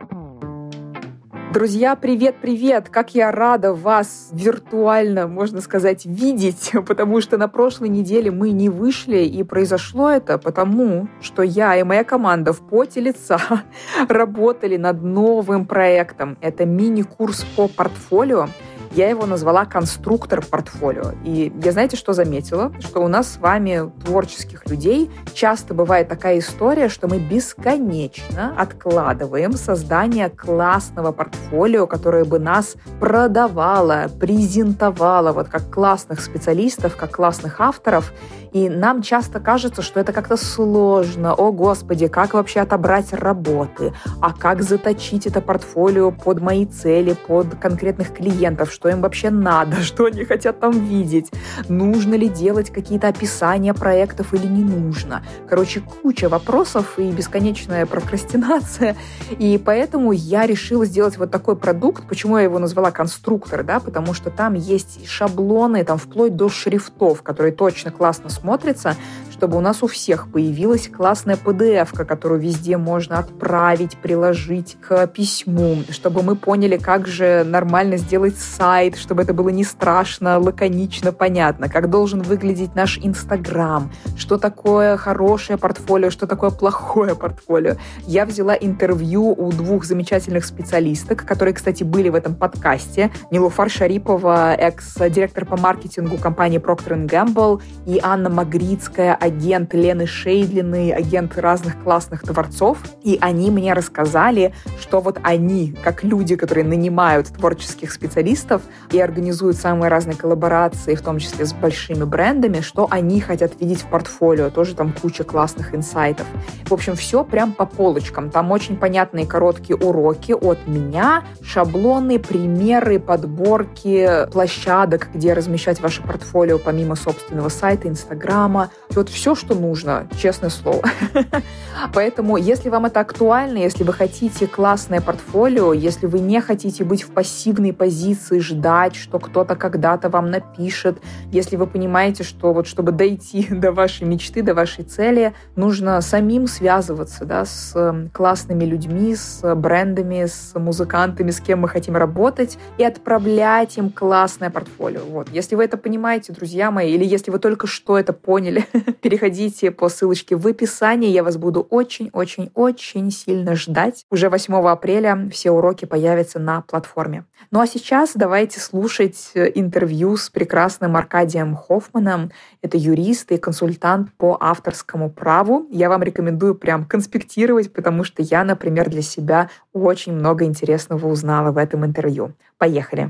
Друзья, привет-привет! Как я рада вас виртуально, можно сказать, видеть, потому что на прошлой неделе мы не вышли, и произошло это потому, что я и моя команда в поте лица работали над новым проектом. Это мини-курс по портфолио. Я его назвала «Конструктор портфолио». И я, знаете, что заметила? Что у нас с вами, творческих людей, часто бывает такая история, что мы бесконечно откладываем создание классного портфолио, которое бы нас продавало, презентовало вот как классных специалистов, как классных авторов. И нам часто кажется, что это как-то сложно. О, Господи, как вообще отобрать работы? А как заточить это портфолио под мои цели, под конкретных клиентов? Что им вообще надо? Что они хотят там видеть? Нужно ли делать какие-то описания проектов или не нужно? Короче, куча вопросов и бесконечная прокрастинация. И поэтому я решила сделать вот такой продукт. Почему я его назвала «Конструктор», да? Потому что там есть шаблоны, там вплоть до шрифтов, которые точно классно смотрится, чтобы у нас у всех появилась классная PDF-ка, которую везде можно отправить, приложить к письму, чтобы мы поняли, как же нормально сделать сайт, чтобы это было не страшно, лаконично, понятно, как должен выглядеть наш Инстаграм, что такое хорошее портфолио, что такое плохое портфолио. Я взяла интервью у двух замечательных специалисток, которые, кстати, были в этом подкасте. Нилуфар Шарипова, экс-директор по маркетингу компании Procter & Gamble, и Анна Магрицкая, агент Лены Шейдлиной, агент разных классных творцов. И они мне рассказали, что вот они, как люди, которые нанимают творческих специалистов и организуют самые разные коллаборации, в том числе с большими брендами, что они хотят видеть в портфолио. Тоже там куча классных инсайтов. В общем, все прям по полочкам. Там очень понятные короткие уроки от меня, шаблоны, примеры, подборки площадок, где размещать ваше портфолио помимо собственного сайта, Инстаграма. Вот все, что нужно, честное слово. Поэтому, если вам это актуально, если вы хотите классное портфолио, если вы не хотите быть в пассивной позиции, ждать, что кто-то когда-то вам напишет, если вы понимаете, что вот чтобы дойти до вашей мечты, до вашей цели, нужно самим связываться, да, с классными людьми, с брендами, с музыкантами, с кем мы хотим работать, и отправлять им классное портфолио. Вот. Если вы это понимаете, друзья мои, или если вы только что это поняли, переходите по ссылочке в описании. Я вас буду очень-очень-очень сильно ждать. Уже 8 апреля все уроки появятся на платформе. Ну а сейчас давайте слушать интервью с прекрасным Аркадием Хоффманом. Это юрист и консультант по авторскому праву. Я вам рекомендую прям конспектировать, потому что я, например, для себя очень много интересного узнала в этом интервью. Поехали!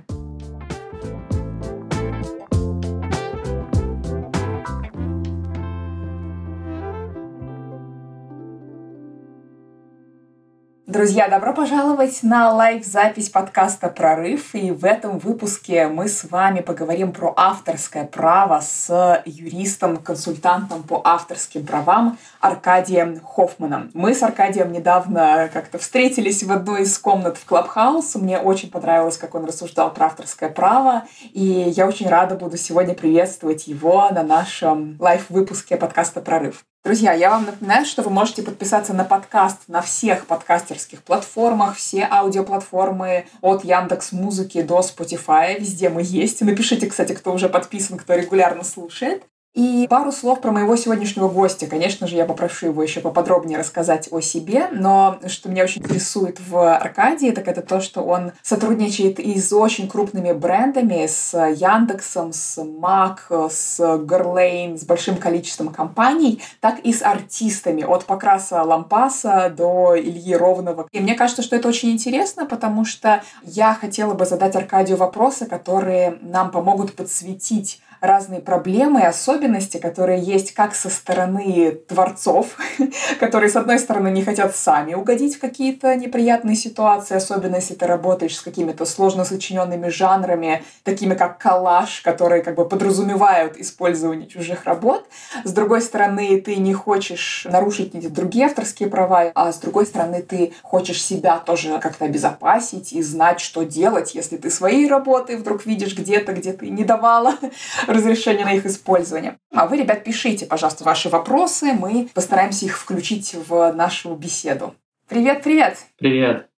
Друзья, добро пожаловать на лайв-запись подкаста «Прорыв». И в этом выпуске мы с вами поговорим про авторское право с юристом-консультантом по авторским правам Аркадием Хоффманом. Мы с Аркадием недавно как-то встретились в одной из комнат в Clubhouse. Мне очень понравилось, как он рассуждал про авторское право. И я очень рада буду сегодня приветствовать его на нашем лайв-выпуске подкаста «Прорыв». Друзья, я вам напоминаю, что вы можете подписаться на подкаст на всех подкастерских платформах, все аудиоплатформы от Яндекс.Музыки до Spotify. Везде мы есть. Напишите, кстати, кто уже подписан, кто регулярно слушает. И пару слов про моего сегодняшнего гостя. Конечно же, я попрошу его еще поподробнее рассказать о себе, но что меня очень интересует в Аркадии, так это то, что он сотрудничает и с очень крупными брендами, с Яндексом, с Мак, с Guerlain, с большим количеством компаний, так и с артистами, от Покраса Лампаса до Ильи Ровного. И мне кажется, что это очень интересно, потому что я хотела бы задать Аркадию вопросы, которые нам помогут подсветить разные проблемы и особенности, которые есть как со стороны творцов, которые, с одной стороны, не хотят сами угодить в какие-то неприятные ситуации, особенно если ты работаешь с какими-то сложно сочиненными жанрами, такими как коллаж, которые как бы подразумевают использование чужих работ. С другой стороны, ты не хочешь нарушить эти другие авторские права, а с другой стороны, ты хочешь себя тоже как-то обезопасить и знать, что делать, если ты свои работы вдруг видишь где-то, где ты не давала разрешение на их использование. А вы, ребят, пишите, пожалуйста, ваши вопросы, мы постараемся их включить в нашу беседу. Привет! Привет!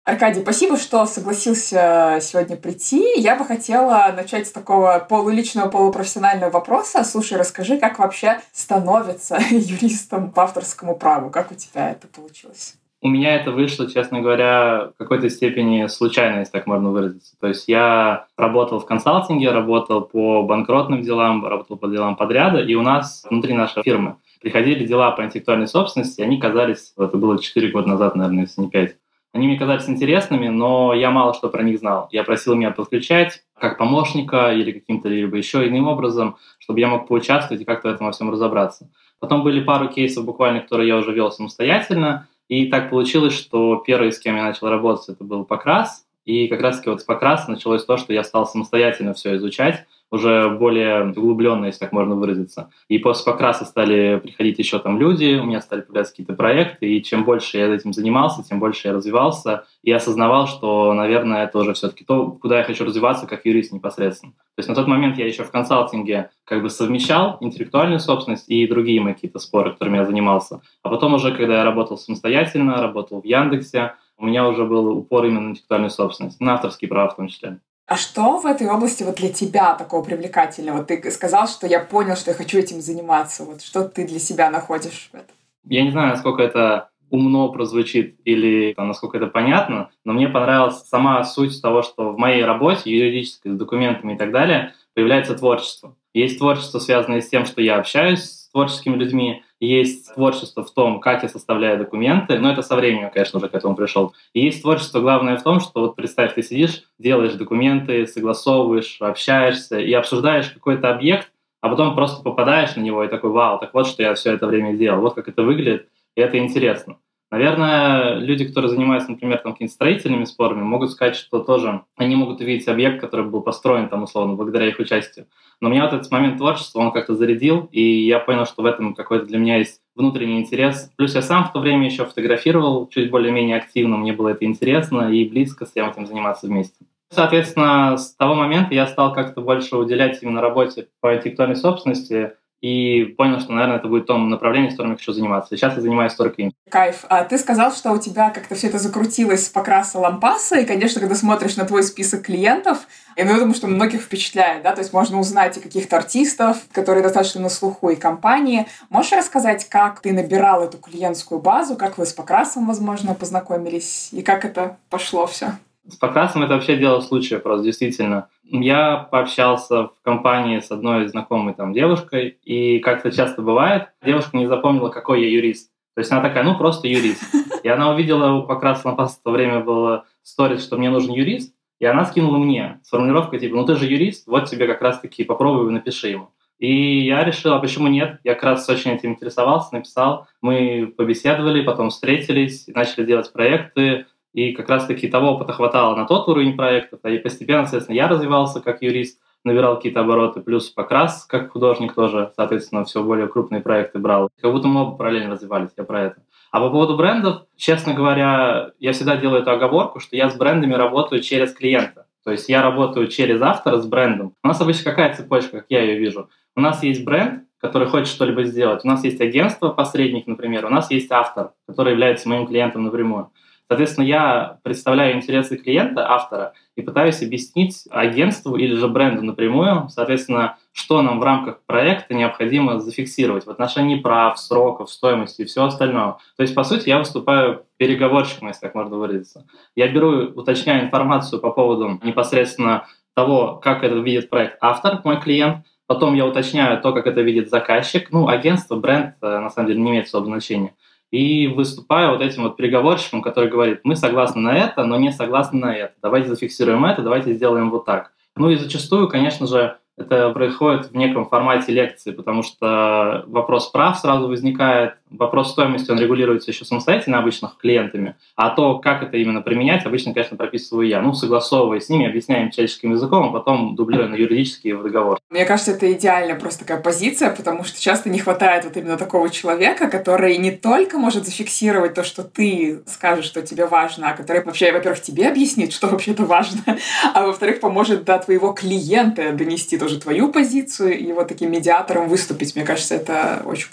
Аркадий, спасибо, что согласился сегодня прийти. Я бы хотела начать с такого полуличного, полупрофессионального вопроса. Слушай, расскажи, как вообще становится юристом по авторскому праву? Как у тебя это получилось? У меня это вышло, честно говоря, в какой-то степени случайно, если так можно выразиться. То есть я работал в консалтинге, работал по банкротным делам, работал по делам подряда, и у нас внутри нашей фирмы приходили дела по интеллектуальной собственности, они казались, это было 4 года назад, наверное, если не 5, они мне казались интересными, но я мало что про них знал. Я просил меня подключать как помощника или каким-то либо еще иным образом, чтобы я мог поучаствовать и как-то в этом во всем разобраться. Потом были пару кейсов буквально, которые я уже вел самостоятельно, и так получилось, что первый, с кем я начал работать, это был Покрас. И как раз-таки вот с Покраса началось то, что я стал самостоятельно все изучать, уже более углубленно, если так можно выразиться. И после Покраса стали приходить еще там люди, у меня стали появляться какие-то проекты, и чем больше я этим занимался, тем больше я развивался, и осознавал, что, наверное, это уже все-таки то, куда я хочу развиваться как юрист непосредственно. То есть на тот момент я еще в консалтинге как бы совмещал интеллектуальную собственность и другие мои какие-то споры, которыми я занимался. А потом уже, когда я работал самостоятельно, работал в Яндексе, у меня уже был упор именно на интеллектуальную собственность, на авторские права в том числе. А что в этой области вот для тебя такого привлекательного? Ты сказал, что я понял, что я хочу этим заниматься. Вот что ты для себя находишь в этом? Я не знаю, насколько это умно прозвучит или насколько это понятно, но мне понравилась сама суть того, что в моей работе, юридической, с документами и так далее, появляется творчество. Есть творчество, связанное с тем, что я общаюсь с творческими людьми, есть творчество в том, как я составляю документы, но это со временем, конечно, уже к этому пришел. И есть творчество, главное в том, что вот представь, ты сидишь, делаешь документы, согласовываешь, общаешься и обсуждаешь какой-то объект, а потом просто попадаешь на него и такой: вау, так вот, что я все это время делал, вот как это выглядит, и это интересно. Наверное, люди, которые занимаются, например, какими-то строительными спорами, могут сказать, что тоже они могут увидеть объект, который был построен там условно благодаря их участию. Но меня вот этот момент творчества, он как-то зарядил, и я понял, что в этом какой-то для меня есть внутренний интерес. Плюс я сам в то время еще фотографировал чуть более-менее активно, мне было это интересно и близко с тем этим заниматься вместе. Соответственно, с того момента я стал как-то больше уделять именно работе по интеллектуальной собственности, и понял, что, наверное, это будет то направление, с которым я хочу заниматься. И сейчас я занимаюсь только им. Кайф. А ты сказал, что у тебя как-то все это закрутилось с Покраса Лампаса, и, конечно, когда смотришь на твой список клиентов, я думаю, что многих впечатляет, да, то есть можно узнать и каких-то артистов, которые достаточно на слуху, и компании. Можешь рассказать, как ты набирал эту клиентскую базу, как вы с Покрасом, возможно, познакомились, и как это пошло все? С Покрасом это вообще дело случая просто, действительно. Я пообщался в компании с одной знакомой там девушкой, и как-то часто бывает, девушка не запомнила, какой я юрист. То есть она такая: ну, просто юрист. И она увидела у Покраса Лампаса в то время было сторис, что мне нужен юрист, и она скинула мне с формулировкой типа: ну, ты же юрист, вот тебе как раз-таки попробуй, напиши ему. И я решил, а почему нет? Я как раз очень этим интересовался, написал. Мы побеседовали, потом встретились, начали делать проекты. И как раз-таки того опыта хватало на тот уровень проектов, и постепенно, соответственно, я развивался как юрист, набирал какие-то обороты, плюс Покрас как художник тоже, соответственно, все более крупные проекты брал. Как будто мы оба параллельно развивались, я про это. А по поводу брендов, честно говоря, я всегда делаю эту оговорку, что я с брендами работаю через клиента. То есть я работаю через автора с брендом. У нас обычно какая цепочка, как я ее вижу? У нас есть бренд, который хочет что-либо сделать. У нас есть агентство, посредник, например. У нас есть автор, который является моим клиентом напрямую. Соответственно, я представляю интересы клиента, автора, и пытаюсь объяснить агентству или же бренду напрямую, соответственно, что нам в рамках проекта необходимо зафиксировать в отношении прав, сроков, стоимости и всего остального. То есть, по сути, я выступаю переговорщиком, если так можно выразиться. Я беру, уточняю информацию по поводу непосредственно того, как это видит проект автор, мой клиент. Потом я уточняю то, как это видит заказчик. Ну, агентство, бренд, на самом деле, не имеет особого значения. И выступаю вот этим вот переговорщиком, который говорит: мы согласны на это, но не согласны на это. Давайте зафиксируем это, давайте сделаем вот так. Ну и зачастую, конечно же, это происходит в неком формате лекции, потому что вопрос прав сразу возникает, вопрос стоимости, он регулируется еще самостоятельно обычно клиентами, а то, как это именно применять, обычно, конечно, прописываю я. Ну, согласовывая с ними, объясняем человеческим языком, а потом дублируя на юридический в договор. Мне кажется, это идеальная просто такая позиция, потому что часто не хватает вот именно такого человека, который не только может зафиксировать то, что ты скажешь, что тебе важно, а который вообще, во-первых, тебе объяснит, что вообще-то важно, а во-вторых, поможет до твоего клиента донести тоже твою позицию и вот таким медиатором выступить. Мне кажется, это очень круто, на самом деле. Немножко шире, чем просто какие-то юридические, наверное, услуги, да?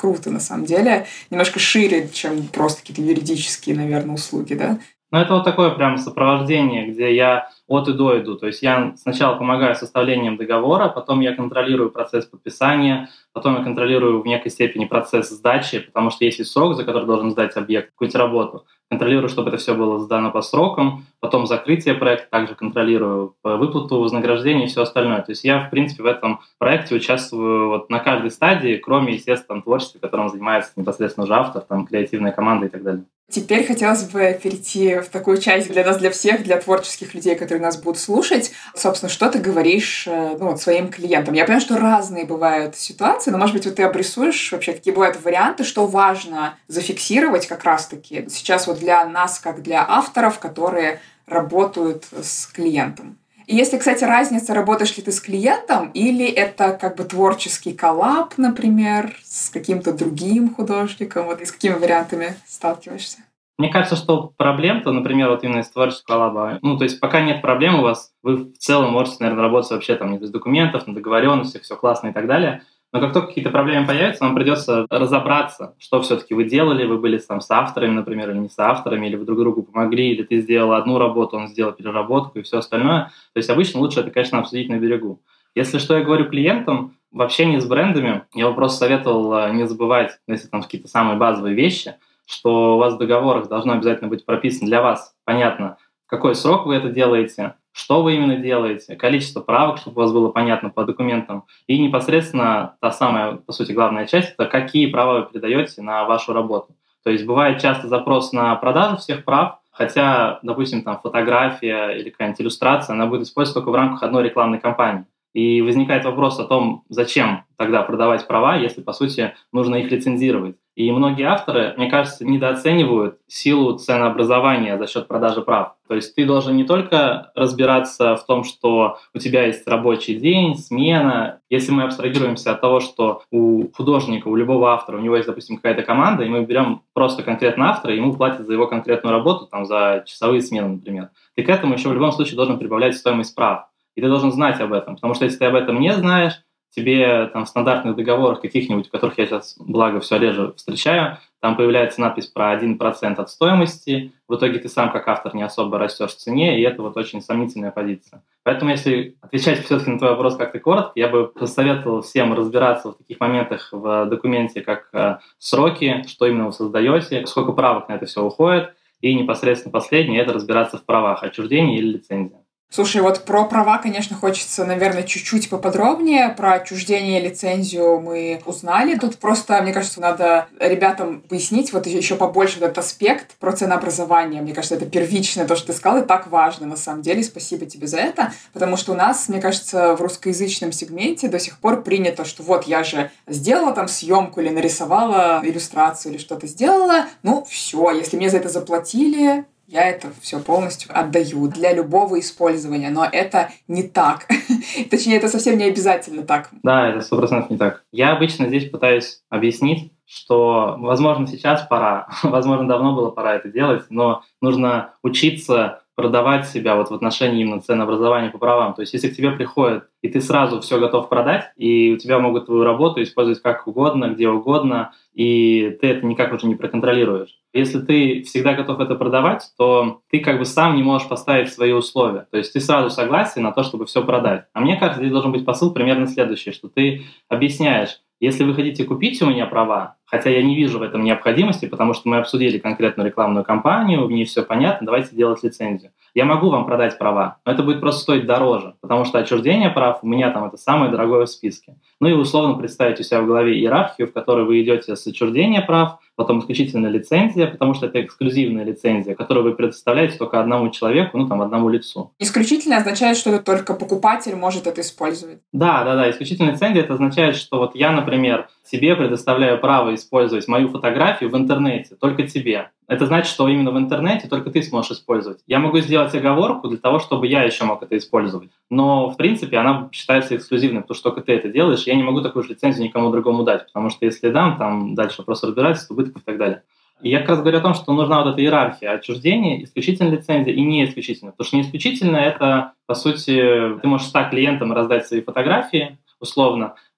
Но это вот такое прям сопровождение, где я от и до иду. То есть я сначала помогаю с составлением договора, потом я контролирую процесс подписания, потом я контролирую в некой степени процесс сдачи, потому что есть срок, за который должен сдать объект, какую-то работу. Контролирую, чтобы это все было сдано по срокам, потом закрытие проекта, также контролирую выплату вознаграждения и все остальное. То есть я, в принципе, в этом проекте участвую вот на каждой стадии, кроме, естественно, творчества, которым занимается непосредственно уже автор, там, креативная команда и так далее. Теперь хотелось бы перейти в такую часть для нас, для всех, для творческих людей, которые нас будут слушать. Собственно, что ты говоришь своим клиентам? Я понимаю, что разные бывают ситуации, но, может быть, вот ты обрисуешь вообще, какие бывают варианты, что важно зафиксировать как раз-таки сейчас вот для нас, как для авторов, которые работают с клиентом. И если, кстати, разница, работаешь ли ты с клиентом, или это как бы творческий коллаб, например, с каким-то другим художником, вот и с какими вариантами сталкиваешься? Мне кажется, что проблем-то, например, вот именно из творческого коллаба, то есть пока нет проблем у вас, вы в целом можете, наверное, работать вообще там без документов, на договоренностях, все классно и так далее. Но как только какие-то проблемы появятся, вам придется разобраться, что все-таки вы делали, вы были там с авторами, например, или не с авторами, или вы друг другу помогли, или ты сделал одну работу, он сделал переработку и все остальное. То есть обычно лучше это, конечно, обсудить на берегу. Если что я говорю клиентам, в общении с брендами я бы просто советовал не забывать, если там какие-то самые базовые вещи, что у вас в договорах должно обязательно быть прописано для вас, понятно, в какой срок вы это делаете, что вы именно делаете, количество правок, чтобы у вас было понятно по документам, и непосредственно та самая, по сути, главная часть – это какие права вы передаете на вашу работу. То есть бывает часто запрос на продажу всех прав, хотя, допустим, там фотография или какая-нибудь иллюстрация, она будет использоваться только в рамках одной рекламной кампании. И возникает вопрос о том, зачем тогда продавать права, если, по сути, нужно их лицензировать. И многие авторы, мне кажется, недооценивают силу ценообразования за счет продажи прав. То есть ты должен не только разбираться в том, что у тебя есть рабочий день, смена. Если мы абстрагируемся от того, что у художника, у любого автора, у него есть, допустим, какая-то команда, и мы берем просто конкретно автора, и ему платят за его конкретную работу, там, за часовые смены, например. Ты к этому еще в любом случае должен прибавлять стоимость прав. И ты должен знать об этом, потому что если ты об этом не знаешь, тебе там в стандартных договорах каких-нибудь, в которых я сейчас, благо, все реже встречаю, там появляется надпись про 1% от стоимости, в итоге ты сам как автор не особо растешь в цене, и это вот очень сомнительная позиция. Поэтому если отвечать все-таки на твой вопрос как-то коротко, я бы посоветовал всем разбираться в таких моментах в документе, как сроки, что именно вы создаете, сколько правок на это все уходит, и непосредственно последнее – это разбираться в правах, отчуждении или лицензии. Слушай, вот про права, конечно, хочется, наверное, чуть-чуть поподробнее. Про отчуждение и лицензию мы узнали. Тут просто, мне кажется, надо ребятам пояснить вот еще побольше этот аспект про ценообразование. Мне кажется, это первичное, то, что ты сказал, и так важно, на самом деле. Спасибо тебе за это. Потому что у нас, мне кажется, в русскоязычном сегменте до сих пор принято, что вот я же сделала там съемку или нарисовала иллюстрацию или что-то сделала. Ну, все, если мне за это заплатили, я это все полностью отдаю для любого использования, но это не так. Точнее, это совсем не обязательно так. Да, это 100% не так. Я обычно здесь пытаюсь объяснить, что, возможно, сейчас пора, возможно, давно было пора это делать, но нужно учиться продавать себя вот в отношении именно ценообразования по правам. То есть если к тебе приходят, и ты сразу все готов продать, и у тебя могут твою работу использовать как угодно, где угодно, и ты это никак уже не проконтролируешь. Если ты всегда готов это продавать, то ты как бы сам не можешь поставить свои условия. То есть ты сразу согласен на то, чтобы все продать. А мне кажется, здесь должен быть посыл примерно следующий, что ты объясняешь, если вы хотите купить у меня права, хотя я не вижу в этом необходимости, потому что мы обсудили конкретную рекламную кампанию, в ней все понятно, давайте делать лицензию. Я могу вам продать права, но это будет просто стоить дороже, потому что отчуждение прав у меня там это самое дорогое в списке. Ну и условно представить у себя в голове иерархию, в которой вы идете с отчуждения прав, потом исключительно лицензия, потому что это эксклюзивная лицензия, которую вы предоставляете только одному человеку, одному лицу. Исключительно означает, что это только покупатель может это использовать. Да. Исключительная лицензия — это означает, что вот я, например, тебе предоставляю право использовать мою фотографию в интернете, только тебе. Это значит, что именно в интернете только ты сможешь использовать. Я могу сделать оговорку для того, чтобы я еще мог это использовать. Но, в принципе, она считается эксклюзивной, потому что только ты это делаешь. Я не могу такую же лицензию никому другому дать, потому что если дам, там дальше вопрос разбирательства, убытков и так далее. И я как раз говорю о том, что нужна вот эта иерархия отчуждения, исключительная лицензия и не исключительная. Потому что не исключительно это, по сути, ты можешь 100 клиентам раздать свои фотографии, условно,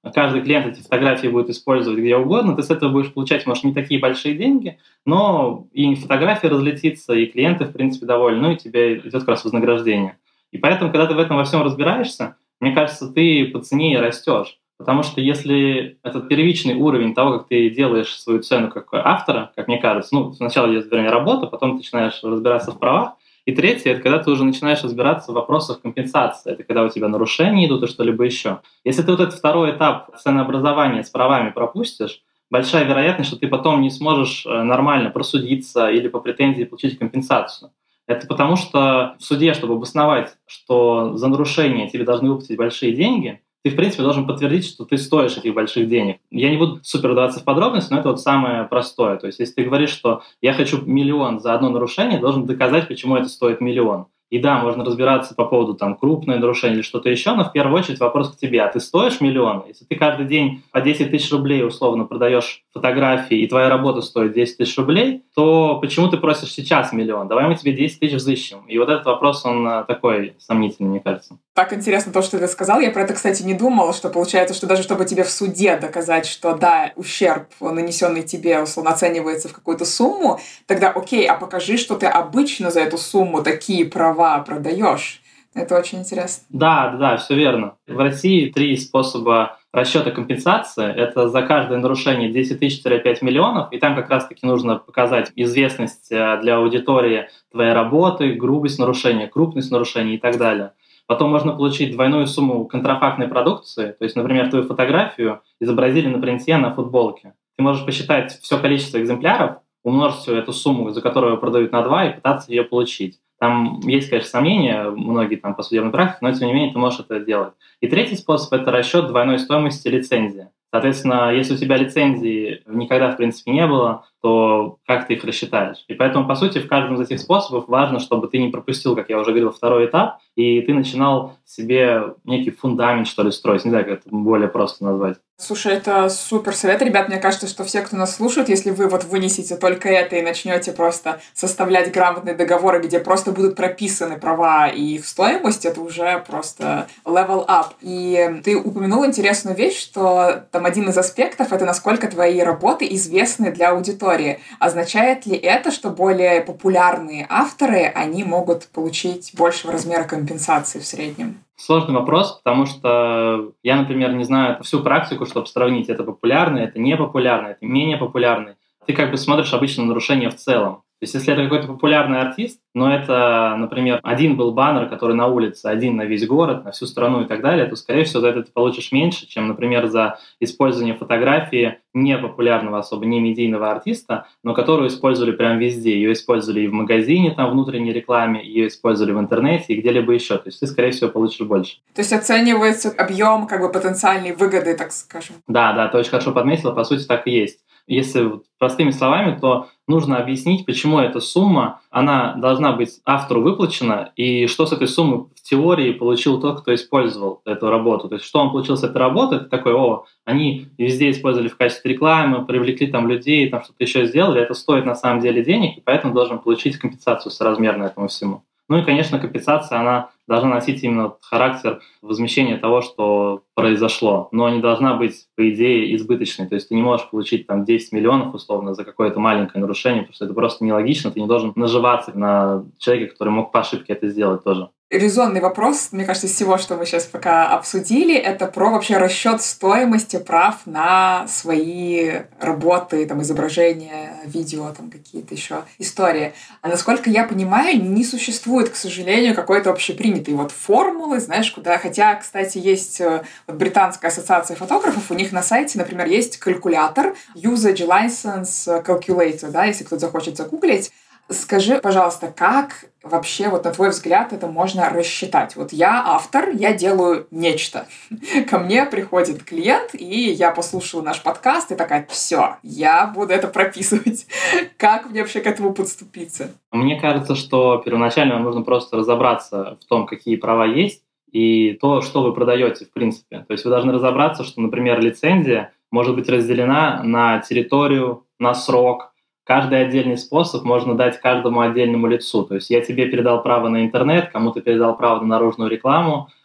каждый клиент эти фотографии будет использовать где угодно, ты с этого будешь получать, может, не такие большие деньги, но и фотография разлетится, и клиенты, в принципе, довольны, ну и тебе идет как раз вознаграждение. И поэтому, когда ты в этом во всем разбираешься, мне кажется, ты по цене и растешь. Потому что если этот первичный уровень того, как ты делаешь свою цену как автора, как мне кажется, ну, сначала идет, вернее, работа, потом ты начинаешь разбираться в правах, и третье — это когда ты уже начинаешь разбираться в вопросах компенсации. Это когда у тебя нарушения идут и что-либо еще. Если ты вот этот второй этап ценообразования с правами пропустишь, большая вероятность, что ты потом не сможешь нормально просудиться или по претензии получить компенсацию. Это потому что в суде, чтобы обосновать, что за нарушение тебе должны выплатить большие деньги, ты, в принципе, должен подтвердить, что ты стоишь этих больших денег. Я не буду супер вдаваться в подробности, но это вот самое простое. То есть если ты говоришь, что я хочу 1 000 000 за одно нарушение, должен доказать, почему это стоит 1 000 000. И да, можно разбираться по поводу там крупное нарушение или что-то еще, но в первую очередь вопрос к тебе. А ты стоишь 1 000 000? Если ты каждый день по 10 000 рублей условно продаешь фотографии, и твоя работа стоит 10 000 рублей, то почему ты просишь сейчас 1 000 000? Давай мы тебе 10 000 взыщем. И вот этот вопрос, он такой сомнительный, мне кажется. Так интересно то, что ты сказал. Я про это, кстати, не думала, что получается, что даже чтобы тебе в суде доказать, что да, ущерб, нанесенный тебе, условно, оценивается в какую-то сумму, тогда окей, а покажи, что ты обычно за эту сумму такие права продаешь. Это очень интересно. Да, все верно. В России 3 способа расчета компенсации. Это за каждое нарушение 10 тысяч-5 миллионов, и там как раз-таки нужно показать известность для аудитории твоей работы, грубость нарушения, крупность нарушения и так далее. Потом можно получить двойную сумму контрафактной продукции, то есть, например, твою фотографию изобразили на принте на футболке. Ты можешь посчитать все количество экземпляров, умножить всю эту сумму, за которую продают на 2, и пытаться ее получить. Там есть, конечно, сомнения, многие там по судебной практике, но тем не менее ты можешь это делать. И третий способ — это расчет двойной стоимости лицензии. Соответственно, если у тебя лицензии никогда, в принципе, не было, то как ты их рассчитаешь? И поэтому, по сути, в каждом из этих способов важно, чтобы ты не пропустил, как я уже говорил, второй этап, и ты начинал себе некий фундамент, что ли, строить. Не знаю, как это более просто назвать. Слушай, это супер совет, ребят. Мне кажется, что все, кто нас слушает, если вы вот вынесете только это и начнете просто составлять грамотные договоры, где просто будут прописаны права и их стоимость, это уже просто level up. И ты упомянул интересную вещь, что там один из аспектов — это насколько твои работы известны для аудитории. Означает ли это, что более популярные авторы, они могут получить большего размера компенсации в среднем? Сложный вопрос, потому что я, например, не знаю всю практику, чтобы сравнить, это популярный, это не популярный, это менее популярный. Ты как бы смотришь обычно нарушения в целом. То есть если это какой-то популярный артист, но это, например, один был баннер, который на улице, один на весь город, на всю страну и так далее, то, скорее всего, за это ты получишь меньше, чем, например, за использование фотографии непопулярного, особо не медийного артиста, но которую использовали прям везде. Ее использовали и в магазине, там, внутренней рекламе, ее использовали в интернете и где-либо еще. То есть ты, скорее всего, получишь больше. То есть оценивается объем как бы потенциальной выгоды, так скажем. Да, ты очень хорошо подметила, по сути, так и есть. Если простыми словами, то нужно объяснить, почему эта сумма, она должна быть автору выплачена, и что с этой суммы в теории получил тот, кто использовал эту работу. То есть что он получил с этой работы, это такой, они везде использовали в качестве рекламы, привлекли там людей, там что-то еще сделали, это стоит на самом деле денег, и поэтому должен получить компенсацию соразмерно этому всему. Ну и, конечно, компенсация, она должна носить именно характер возмещения того, что произошло, но не должна быть, по идее, избыточной. То есть ты не можешь получить там 10 миллионов условно за какое-то маленькое нарушение, потому что это просто нелогично, ты не должен наживаться на человеке, который мог по ошибке это сделать тоже. Резонный вопрос, мне кажется, из всего, что мы сейчас пока обсудили, это про вообще расчет стоимости прав на свои работы, там, изображения, видео, там, какие-то еще истории. А насколько я понимаю, не существует, к сожалению, какой-то общепринятой вот формулы, знаешь, куда... Хотя, кстати, есть вот британская ассоциация фотографов, у них на сайте, например, есть калькулятор Usage License Calculator, да, если кто-то захочет загуглить. Скажи, пожалуйста, как вообще, вот на твой взгляд, это можно рассчитать? Вот я автор, я делаю нечто. Ко мне приходит клиент, и я послушала наш подкаст, и такая, все, я буду это прописывать. Как мне вообще к этому подступиться? Мне кажется, что первоначально вам нужно просто разобраться в том, какие права есть, и то, что вы продаете, в принципе. То есть вы должны разобраться, что, например, лицензия может быть разделена на территорию, на срок. Каждый отдельный способ можно дать каждому отдельному лицу. То есть я тебе передал право на интернет, кому-то передал право на наружную рекламу,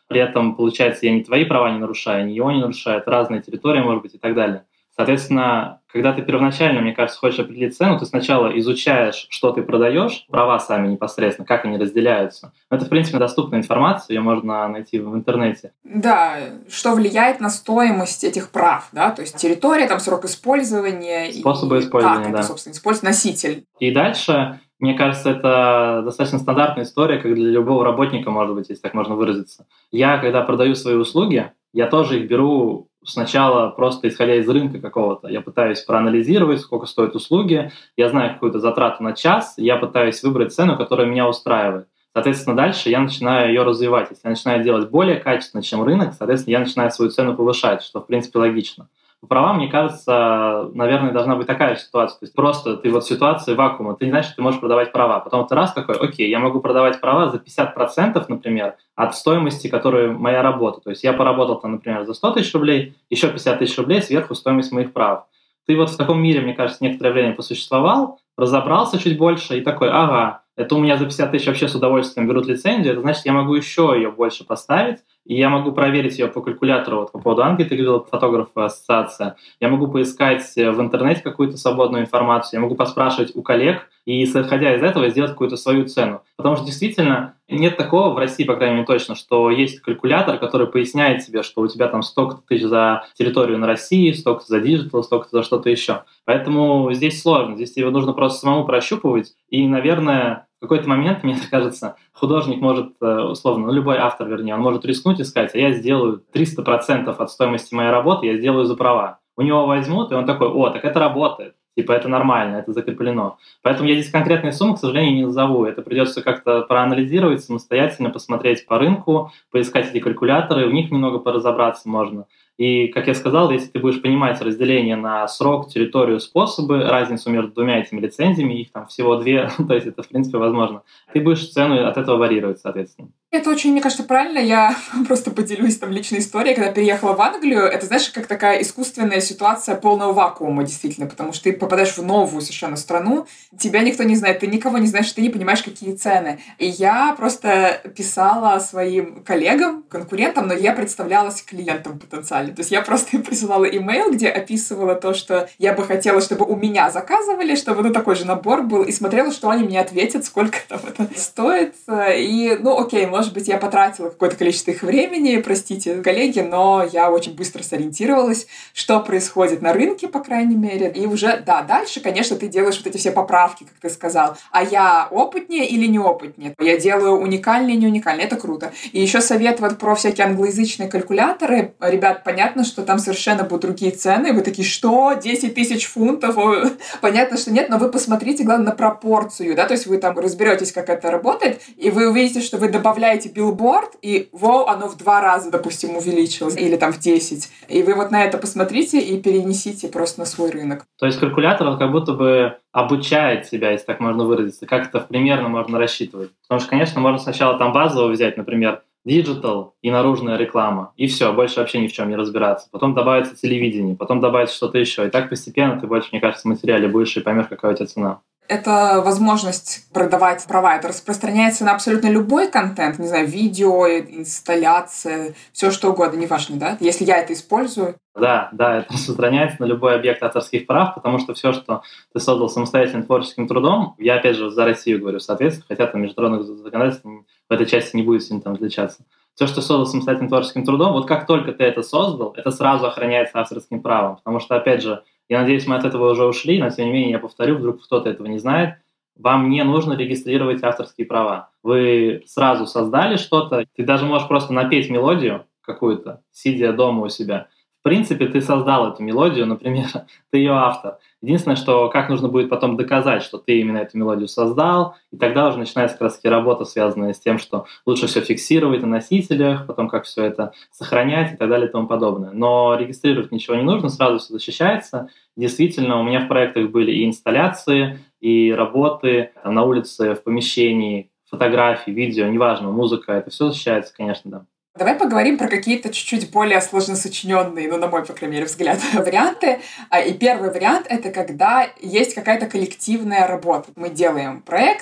При этом, получается, я ни твои права не нарушаю, ни его не нарушаю, это разные территории, может быть, и так далее. Соответственно, когда ты первоначально, мне кажется, хочешь определить цену, ты сначала изучаешь, что ты продаешь, права сами непосредственно, как они разделяются. Но это, в принципе, доступная информация, ее можно найти в интернете. Да, что влияет на стоимость этих прав, да, то есть территория, там срок использования, способы использования, как да. это, собственно, использует носитель. И дальше, мне кажется, это достаточно стандартная история, как для любого работника, может быть, если так можно выразиться. Я, когда продаю свои услуги, я тоже их беру сначала просто исходя из рынка какого-то. Я пытаюсь проанализировать, сколько стоят услуги, я знаю какую-то затрату на час, я пытаюсь выбрать цену, которая меня устраивает. Соответственно, дальше я начинаю ее развивать. Если я начинаю делать более качественно, чем рынок, соответственно, я начинаю свою цену повышать, что, в принципе, логично. По правам, мне кажется, наверное, должна быть такая же ситуация. То есть просто ты вот в ситуации вакуума, ты не знаешь, что ты можешь продавать права. Потом ты раз такой, окей, я могу продавать права за 50%, например, от стоимости, которая моя работа. То есть я поработал там, например, за 100 тысяч рублей, еще 50 тысяч рублей сверху стоимость моих прав. Ты вот в таком мире, мне кажется, некоторое время посуществовал, разобрался чуть больше и такой, ага, это у меня за 50 тысяч вообще с удовольствием берут лицензию, это значит, я могу еще ее больше поставить, и я могу проверить ее по калькулятору. Вот по поводу Англии ты говорил, фотографы ассоциация. Я могу поискать в интернете какую-то свободную информацию, я могу поспрашивать у коллег, и, исходя из этого, сделать какую-то свою цену. Потому что действительно нет такого в России, по крайней мере, точно, что есть калькулятор, который поясняет тебе, что у тебя там столько тысяч за территорию на России, столько за диджитал, столько за что-то еще. Поэтому здесь сложно. Здесь тебе нужно просто самому прощупывать. И, наверное, в какой-то момент, мне кажется, художник может, условно, любой автор, вернее, он может рискнуть и сказать, а я сделаю 300% от стоимости моей работы, я сделаю за права. У него возьмут, и он такой, о, так это работает. Типа это нормально, это закреплено. Поэтому я здесь конкретные суммы, к сожалению, не назову. Это придется как-то проанализировать самостоятельно, посмотреть по рынку, поискать эти калькуляторы, в них немного поразобраться можно. И, как я сказал, если ты будешь понимать разделение на срок, территорию, способы, разницу между двумя этими лицензиями, их там всего 2, то есть это, в принципе, возможно, ты будешь цену от этого варьировать, соответственно. Это очень, мне кажется, правильно. Я просто поделюсь там личной историей. Когда переехала в Англию, это, знаешь, как такая искусственная ситуация полного вакуума, действительно, потому что ты попадаешь в новую совершенно страну, тебя никто не знает, ты никого не знаешь, ты не понимаешь, какие цены. И я просто писала своим коллегам, конкурентам, но я представлялась клиентом потенциально. То есть я просто им присылала имейл, где описывала то, что я бы хотела, чтобы у меня заказывали, чтобы такой же набор был, и смотрела, что они мне ответят, сколько там это стоит. И, окей, может быть, я потратила какое-то количество их времени, простите, коллеги, но я очень быстро сориентировалась, что происходит на рынке, по крайней мере. И уже, да, дальше, конечно, ты делаешь вот эти все поправки, как ты сказал. А я опытнее или неопытнее? Я делаю уникальные и не уникальные. Это круто. И еще совет вот про всякие англоязычные калькуляторы. Ребят, понятно, что там совершенно будут другие цены. Вы такие, что? 10 тысяч фунтов? Понятно, что нет, но вы посмотрите, главное, на пропорцию, да, то есть вы там разберетесь, как это работает, и вы увидите, что вы добавляете билборд, и оно в 2 раза, допустим, увеличилось, или там в 10. И вы вот на это посмотрите и перенесите просто на свой рынок. То есть калькулятор как будто бы обучает себя, если так можно выразиться, как это примерно можно рассчитывать. Потому что, конечно, можно сначала там базово взять, например, диджитал и наружная реклама, и все, больше вообще ни в чем не разбираться. Потом добавится телевидение, потом добавится что-то еще. И так постепенно ты больше, мне кажется, в материале будешь и поймешь, какая у тебя цена. Это возможность продавать права. Это распространяется на абсолютно любой контент, не знаю, видео, инсталляция, все что угодно, неважно, да? Если я это использую. Да, это распространяется на любой объект авторских прав, потому что все, что ты создал самостоятельным творческим трудом, я опять же за Россию говорю, соответственно, хотя там международных законодательств в этой части не будет сильно там отличаться. Все, что создал самостоятельным творческим трудом, вот как только ты это создал, это сразу охраняется авторским правом, потому что, опять же, я надеюсь, мы от этого уже ушли, но тем не менее я повторю, вдруг кто-то этого не знает, вам не нужно регистрировать авторские права. Вы сразу создали что-то, ты даже можешь просто напеть мелодию какую-то, сидя дома у себя. В принципе, ты создал эту мелодию, например, ты ее автор. Единственное, что как нужно будет потом доказать, что ты именно эту мелодию создал, и тогда уже начинается как раз работа, связанная с тем, что лучше все фиксировать на носителях, потом как все это сохранять и так далее и тому подобное. Но регистрировать ничего не нужно, сразу все защищается. Действительно, у меня в проектах были и инсталляции, и работы там, на улице, в помещении, фотографии, видео, неважно, музыка, это все защищается, конечно, да. Давай поговорим про какие-то чуть-чуть более сложно сочиненные, на мой, по крайней мере, взгляд, варианты. И первый вариант — это когда есть какая-то коллективная работа. Мы делаем проект,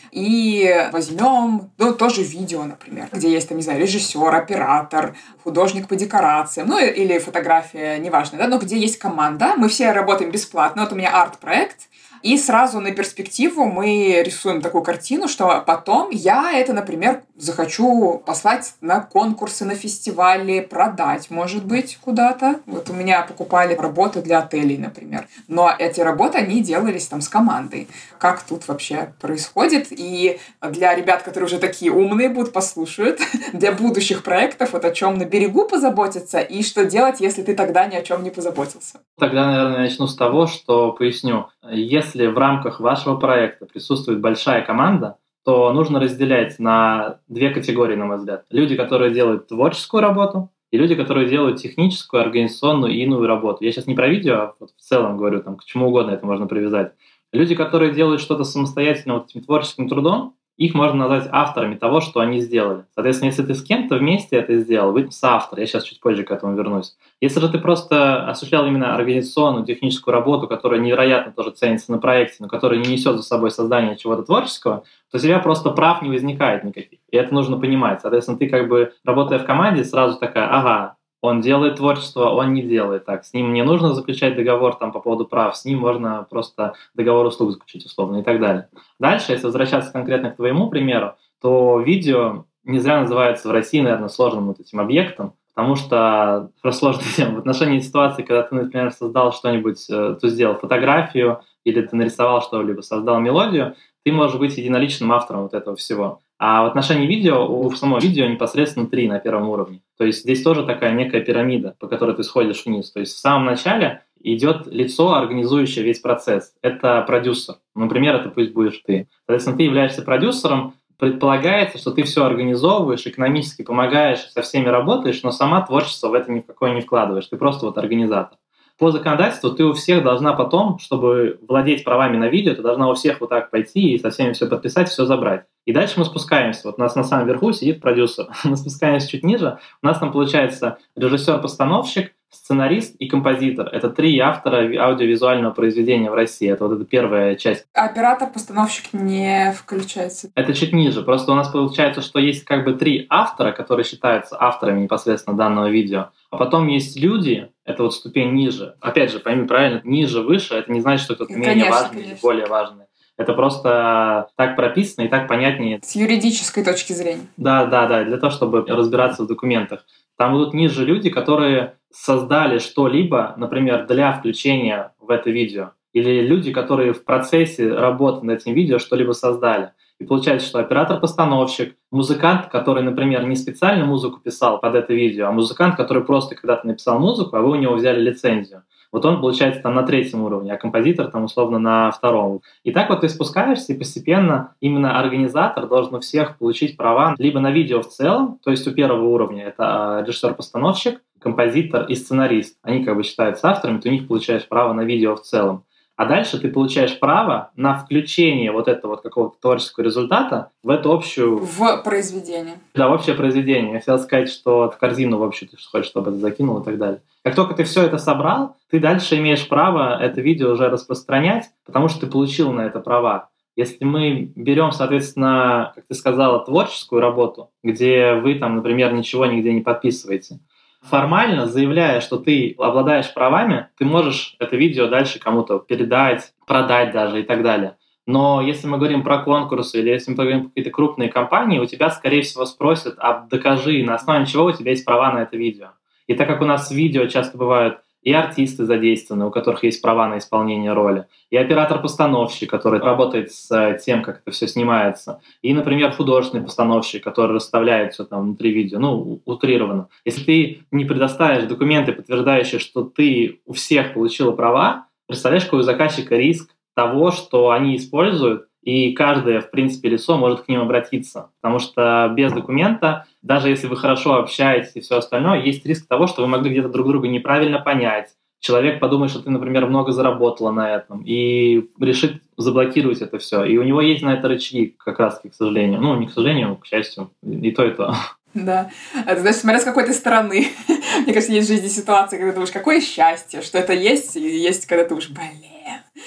и возьмем, тоже видео, например, где есть, там, не знаю, режиссер, оператор, художник по декорациям, или фотография, неважно, да, но где есть команда, мы все работаем бесплатно. Вот у меня арт-проект, и сразу на перспективу мы рисуем такую картину, что потом я это, например, захочу послать на конкурсы, на фестивали, продать, может быть, куда-то. Вот у меня покупали работы для отелей, например. Но эти работы, они делались там с командой. Как тут вообще происходит? И для ребят, которые уже такие умные будут, послушают, для будущих проектов, вот о чем на берегу позаботиться и что делать, если ты тогда ни о чем не позаботился. Тогда, наверное, начну с того, что поясню. Если в рамках вашего проекта присутствует большая команда, то нужно разделять на две категории, на мой взгляд. Люди, которые делают творческую работу, и люди, которые делают техническую, организационную и иную работу. Я сейчас не про видео, а вот в целом говорю, там, к чему угодно это можно привязать. Люди, которые делают что-то самостоятельно вот этим творческим трудом, их можно назвать авторами того, что они сделали. Соответственно, если ты с кем-то вместе это сделал, вы соавтор. Я сейчас чуть позже к этому вернусь. Если же ты просто осуществлял именно организационную, техническую работу, которая невероятно тоже ценится на проекте, но которая не несет за собой создание чего-то творческого, то у тебя просто прав не возникает никаких. И это нужно понимать. Соответственно, ты как бы, работая в команде, сразу такая, ага, он делает творчество, он не делает так. С ним не нужно заключать договор там, по поводу прав, с ним можно просто договор услуг заключить условно и так далее. Дальше, если возвращаться конкретно к твоему примеру, то видео не зря называется в России, наверное, сложным вот этим объектом, потому что просто сложная тема. В отношении ситуации, когда ты, например, создал что-нибудь, ты сделал фотографию или ты нарисовал что-либо, создал мелодию, ты можешь быть единоличным автором вот этого всего. А в отношении видео, у самого видео непосредственно 3 на первом уровне. То есть здесь тоже такая некая пирамида, по которой ты сходишь вниз. То есть в самом начале идет лицо, организующее весь процесс. Это продюсер. Например, это пусть будешь ты. Соответственно, ты являешься продюсером, предполагается, что ты все организовываешь, экономически помогаешь, со всеми работаешь, но сама творчество в это ни в какое не вкладываешь. Ты просто вот организатор. По законодательству ты у всех должна потом, чтобы владеть правами на видео, ты должна у всех вот так пойти и со всеми все подписать, все забрать. И дальше мы спускаемся. Вот у нас на самом верху сидит продюсер. Мы спускаемся чуть ниже. У нас там получается режиссер-постановщик, сценарист и композитор. Это 3 автора аудиовизуального произведения в России. Это вот эта первая часть. Оператор-постановщик не включается. Это чуть ниже. Просто у нас получается, что есть как бы 3 автора, которые считаются авторами непосредственно данного видео. А потом есть люди, это вот ступень ниже. Опять же, пойми правильно, ниже, выше, это не значит, что кто-то менее важный или более важный. Это просто так прописано и так понятнее. С юридической точки зрения. Да, для того, чтобы разбираться в документах. Там будут ниже люди, которые создали что-либо, например, для включения в это видео. Или люди, которые в процессе работы над этим видео что-либо создали. И получается, что оператор-постановщик, музыкант, который, например, не специально музыку писал под это видео, а музыкант, который просто когда-то написал музыку, а вы у него взяли лицензию. Вот он, получается, там на 3-м уровне, а композитор там условно на 2-м. И так вот ты спускаешься, и постепенно именно организатор должен у всех получить права либо на видео в целом, то есть у 1-го уровня это режиссер-постановщик, композитор и сценарист. Они как бы считаются авторами, ты у них получаешь право на видео в целом. А дальше ты получаешь право на включение вот этого вот какого-то творческого результата в эту общую... В произведение. Да, в общее произведение. Я хотел сказать, что в корзину в общую ты хочешь, чтобы это закинул и так далее. Как только ты все это собрал, ты дальше имеешь право это видео уже распространять, потому что ты получил на это права. Если мы берем, соответственно, как ты сказала, творческую работу, где вы там, например, ничего нигде не подписываете, формально заявляя, что ты обладаешь правами, ты можешь это видео дальше кому-то передать, продать даже и так далее. Но если мы говорим про конкурсы или если мы говорим про какие-то крупные компании, у тебя, скорее всего, спросят, а докажи, на основе чего у тебя есть права на это видео. И так как у нас в видео часто бывают и артисты задействованы, у которых есть права на исполнение роли, и оператор-постановщик, который работает с тем, как это все снимается, и, например, художественный постановщик, который расставляет все там внутри видео, утрированно. Если ты не предоставишь документы, подтверждающие, что ты у всех получила права, представляешь, какой у заказчика риск того, что они используют, и каждое, в принципе, лицо может к ним обратиться. Потому что без документа, даже если вы хорошо общаетесь и все остальное, есть риск того, что вы могли где-то друг друга неправильно понять. Человек подумает, что ты, например, много заработала на этом, и решит заблокировать это все. И у него есть на это рычаги, как раз-таки, к сожалению. Ну, не к сожалению, к счастью, и то, и то. Да. Это, значит, смотря с какой-то стороны. Мне кажется, есть в жизни ситуации, когда ты думаешь, какое счастье, что это есть, и есть, когда ты думаешь, блин.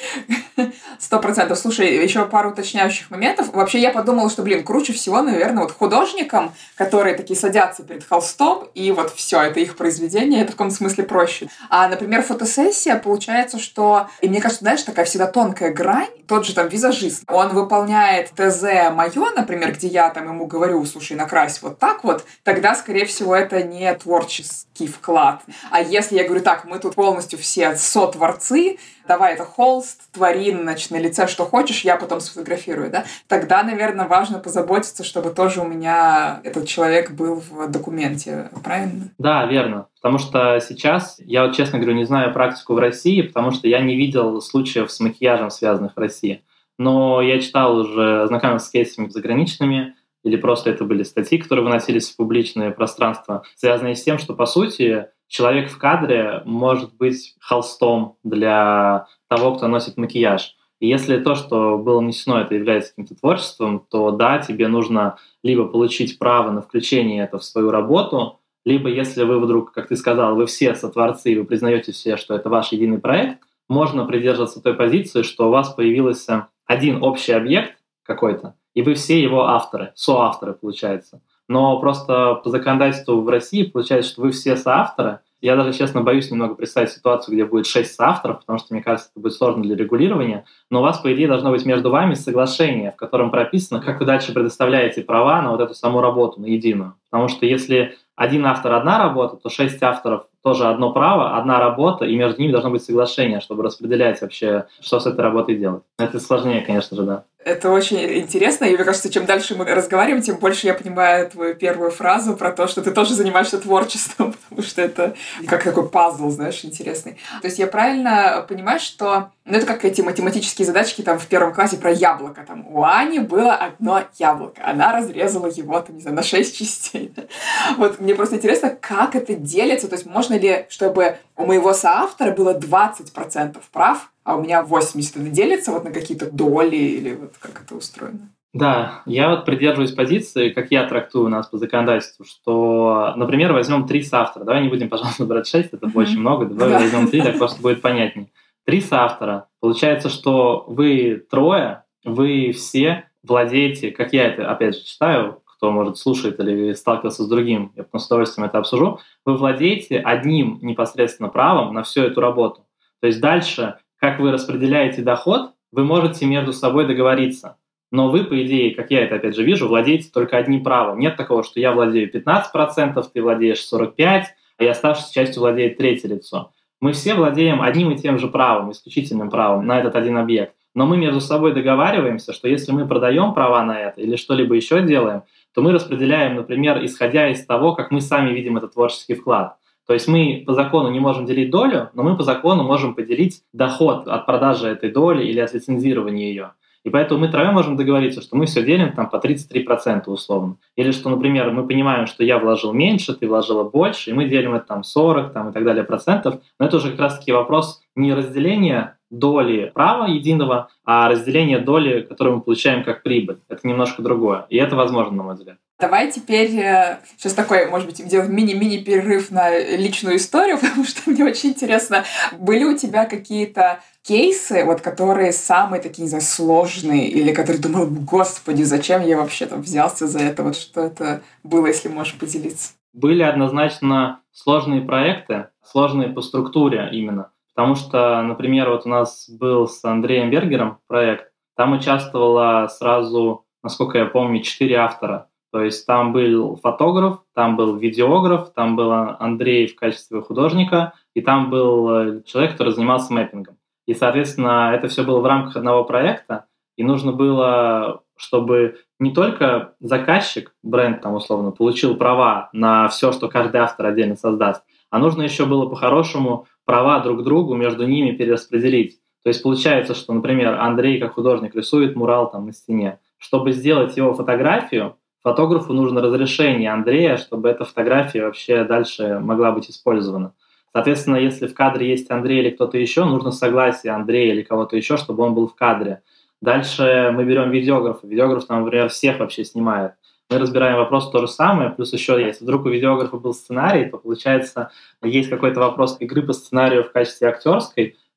100%. Слушай, еще пару уточняющих моментов. Вообще я подумала, что, круче всего, наверное, вот художникам, которые такие садятся перед холстом, и вот все, это их произведение, это в каком-то смысле проще. А, например, фотосессия, получается, что... И мне кажется, знаешь, такая всегда тонкая грань. Тот же там визажист, он выполняет ТЗ мое, например, где я там ему говорю, слушай, накрась вот так вот, тогда, скорее всего, это не творческий вклад. А если я говорю, так, мы тут полностью все сотворцы, давай это холст, твори, значит, на лице что хочешь, я потом сфотографирую, да? Тогда, наверное, важно позаботиться, чтобы тоже у меня этот человек был в документе, правильно? Да, верно. Потому что сейчас, я вот честно говорю, не знаю практику в России, потому что я не видел случаев с макияжем, связанных в России. Но я читал уже, ознакомился с кейсами заграничными, или просто это были статьи, которые выносились в публичное пространство, связанные с тем, что, по сути, человек в кадре может быть холстом для того, кто носит макияж. И если то, что было внесено, это является каким-то творчеством, то да, тебе нужно либо получить право на включение это в свою работу, либо если вы вдруг, как ты сказал, вы все сотворцы, вы признаете все, что это ваш единый проект, можно придерживаться той позиции, что у вас появился один общий объект какой-то, и вы все его авторы, соавторы, получается. Но просто по законодательству в России получается, что вы все соавторы. Я даже, честно, боюсь немного представить ситуацию, где будет 6 соавторов, потому что, мне кажется, это будет сложно для регулирования. Но у вас, по идее, должно быть между вами соглашение, в котором прописано, как вы дальше предоставляете права на вот эту саму работу, на единую. Потому что если один автор — одна работа, то 6 авторов — тоже одно право, одна работа, и между ними должно быть соглашение, чтобы распределять вообще, что с этой работой делать. Это сложнее, конечно же, да. Это очень интересно, и мне кажется, чем дальше мы разговариваем, тем больше я понимаю твою первую фразу про то, что ты тоже занимаешься творчеством, потому что это как такой пазл, знаешь, интересный. То есть я правильно понимаю, что это как эти математические задачки там в первом классе про яблоко. Там у Ани было одно яблоко, она разрезала его, там, не знаю, на 6 частей. Вот мне просто интересно, как это делится, то есть можно ли, чтобы у моего соавтора было 20% прав, а у меня 80%, это делится вот на какие-то доли или вот как это устроено? Да, я вот придерживаюсь позиции, как я трактую у нас по законодательству, что, например, возьмем 3 соавтора. Давай не будем, пожалуйста, брать 6, это очень много. Давай возьмем 3, так просто будет понятнее. 3 соавтора. Получается, что вы трое, вы все владеете, как я это, опять же, читаю, кто, может, слушает или сталкивался с другим, я потом с удовольствием это обсужу, вы владеете одним непосредственно правом на всю эту работу. То есть дальше, как вы распределяете доход, вы можете между собой договориться. Но вы, по идее, как я это опять же вижу, владеете только одним правом. Нет такого, что я владею 15%, ты владеешь 45%, и оставшейся частью владеет третье лицо. Мы все владеем одним и тем же правом, исключительным правом на этот один объект. Но мы между собой договариваемся, что если мы продаем права на это или что-либо еще делаем, то мы распределяем, например, исходя из того, как мы сами видим этот творческий вклад. То есть мы по закону не можем делить долю, но мы по закону можем поделить доход от продажи этой доли или от лицензирования ее. И поэтому мы троем можем договориться, что мы все делим там по 33% условно. Или что, например, мы понимаем, что я вложил меньше, ты вложила больше, и мы делим это там 40 там, и так далее процентов. Но это уже как раз-таки вопрос не разделения доли права единого, а разделения доли, которую мы получаем как прибыль. Это немножко другое. И это возможно, на мой взгляд. Давай теперь сейчас такой, может быть, делаем мини-перерыв на личную историю, потому что мне очень интересно, были у тебя какие-то кейсы, вот, которые самые такие, не знаю, сложные, или которые думал, господи, зачем я вообще там взялся за это, вот что это было, если можешь поделиться? Были однозначно сложные проекты, сложные по структуре именно, потому что, например, вот у нас был с Андреем Бергером проект, там участвовало сразу, насколько я помню, 4 автора. То есть там был фотограф, там был видеограф, там был Андрей в качестве художника, и там был человек, который занимался мэппингом. И, соответственно, это все было в рамках одного проекта, и нужно было, чтобы не только заказчик, бренд там условно, получил права на все, что каждый автор отдельно создаст, а нужно еще было по-хорошему права друг другу между ними перераспределить. То есть получается, что, например, Андрей как художник рисует мурал там на стене. Чтобы сделать его фотографию, фотографу нужно разрешение Андрея, чтобы эта фотография вообще дальше могла быть использована. Соответственно, если в кадре есть Андрей или кто-то еще, нужно согласие Андрея или кого-то еще, чтобы он был в кадре. Дальше мы берем видеографа. Видеограф, там, например, всех вообще снимает. Мы разбираем вопрос то же самое, плюс еще, если вдруг у видеографа был сценарий, то, получается, есть какой-то вопрос игры по сценарию в качестве актерской,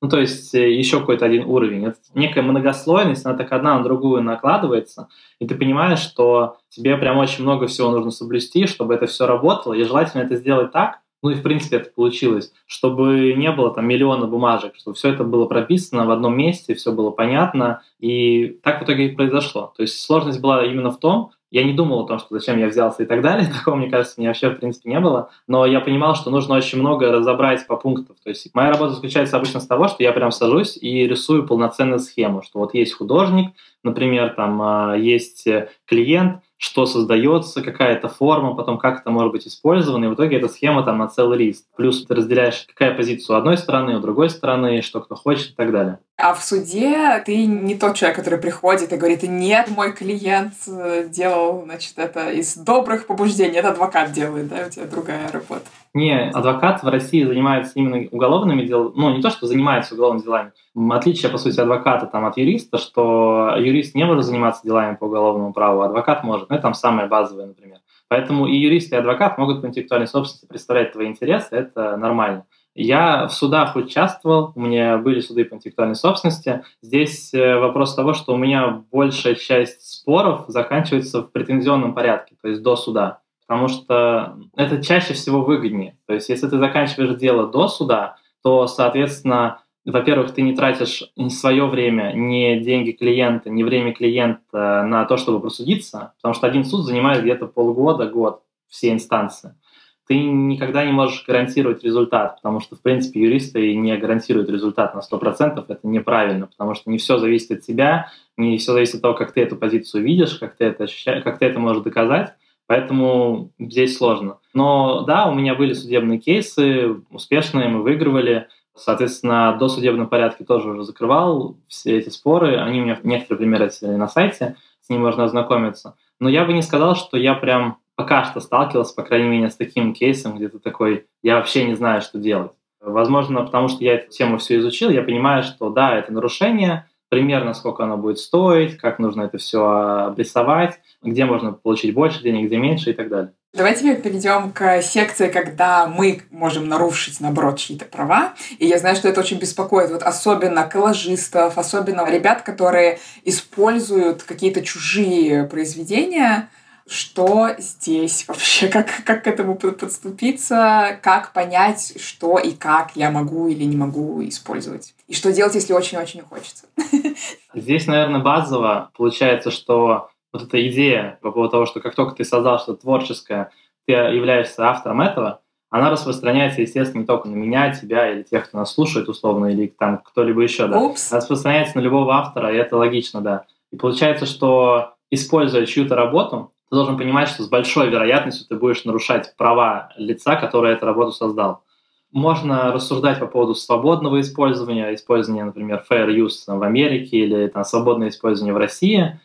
Ну, то есть еще какой-то один уровень. Это некая многослойность, она так одна на другую накладывается, и ты понимаешь, что тебе прям очень много всего нужно соблюсти, чтобы это все работало, и желательно это сделать так, ну и в принципе это получилось, чтобы не было там миллиона бумажек, чтобы все это было прописано в одном месте, все было понятно, и так в итоге и произошло. То есть сложность была именно в том, я не думал о том, что зачем я взялся и так далее, такого, мне кажется, мне вообще в принципе не было, но я понимал, что нужно очень много разобрать по пунктам. То есть моя работа заключается обычно с того, что я прям сажусь и рисую полноценную схему, что вот есть художник, например, там есть клиент, что создается, какая-то форма, потом как это может быть использовано, и в итоге эта схема там на целый лист. Плюс ты разделяешь, какая позиция у одной стороны, у другой стороны, что кто хочет и так далее. А в суде ты не тот человек, который приходит и говорит: нет, мой клиент делал, значит, это из добрых побуждений. Это адвокат делает, да, у тебя другая работа. Не, адвокат в России занимается именно уголовными делами, ну, не то, что занимается уголовными делами. Отличие, по сути, адвоката там, от юриста, что юрист не может заниматься делами по уголовному праву, а адвокат может. Ну, это там самое базовое, например. Поэтому и юрист, и адвокат могут по интеллектуальной собственности представлять твои интересы, это нормально. Я в судах участвовал, у меня были суды по интеллектуальной собственности. Здесь вопрос того, что у меня большая часть споров заканчивается в претензионном порядке, то есть до суда. Потому что это чаще всего выгоднее. То есть если ты заканчиваешь дело до суда, то, соответственно, во-первых, ты не тратишь ни свое время, ни деньги клиента, ни время клиента на то, чтобы просудиться, потому что один суд занимает где-то полгода, год, все инстанции. Ты никогда не можешь гарантировать результат, потому что, в принципе, юристы не гарантируют результат на 100%, это неправильно, потому что не все зависит от тебя, не все зависит от того, как ты эту позицию видишь, как ты это ощущаешь, как ты это можешь доказать. Поэтому здесь сложно. Но да, у меня были судебные кейсы, успешные, мы выигрывали. Соответственно, в досудебном порядке тоже уже закрывал все эти споры. Они у меня некоторые примеры на сайте, с ними можно ознакомиться. Но я бы не сказал, что я прям пока что сталкивался, по крайней мере, с таким кейсом, где ты такой, я вообще не знаю, что делать. Возможно, потому что я эту тему все изучил, я понимаю, что да, это нарушение, примерно сколько оно будет стоить, как нужно это все обрисовать, где можно получить больше денег, где меньше и так далее. Давайте теперь перейдем к секции, когда мы можем нарушить, наоборот, чьи-то права. И я знаю, что это очень беспокоит вот особенно коллажистов, особенно ребят, которые используют какие-то чужие произведения. Что здесь вообще? Как к этому подступиться? Как понять, что и как я могу или не могу использовать? И что делать, если очень-очень хочется? Здесь, наверное, базово получается, что вот эта идея по поводу того, что как только ты создал что-то творческое, ты являешься автором этого, она распространяется, естественно, не только на меня, тебя или тех, кто нас слушает, условно, или там кто-либо еще, да. Распространяется на любого автора, и это логично, да. И получается, что, используя чью-то работу, ты должен понимать, что с большой вероятностью ты будешь нарушать права лица, которое эту работу создал. Можно рассуждать по поводу свободного использования, например, fair use в Америке или там, свободное использование в России,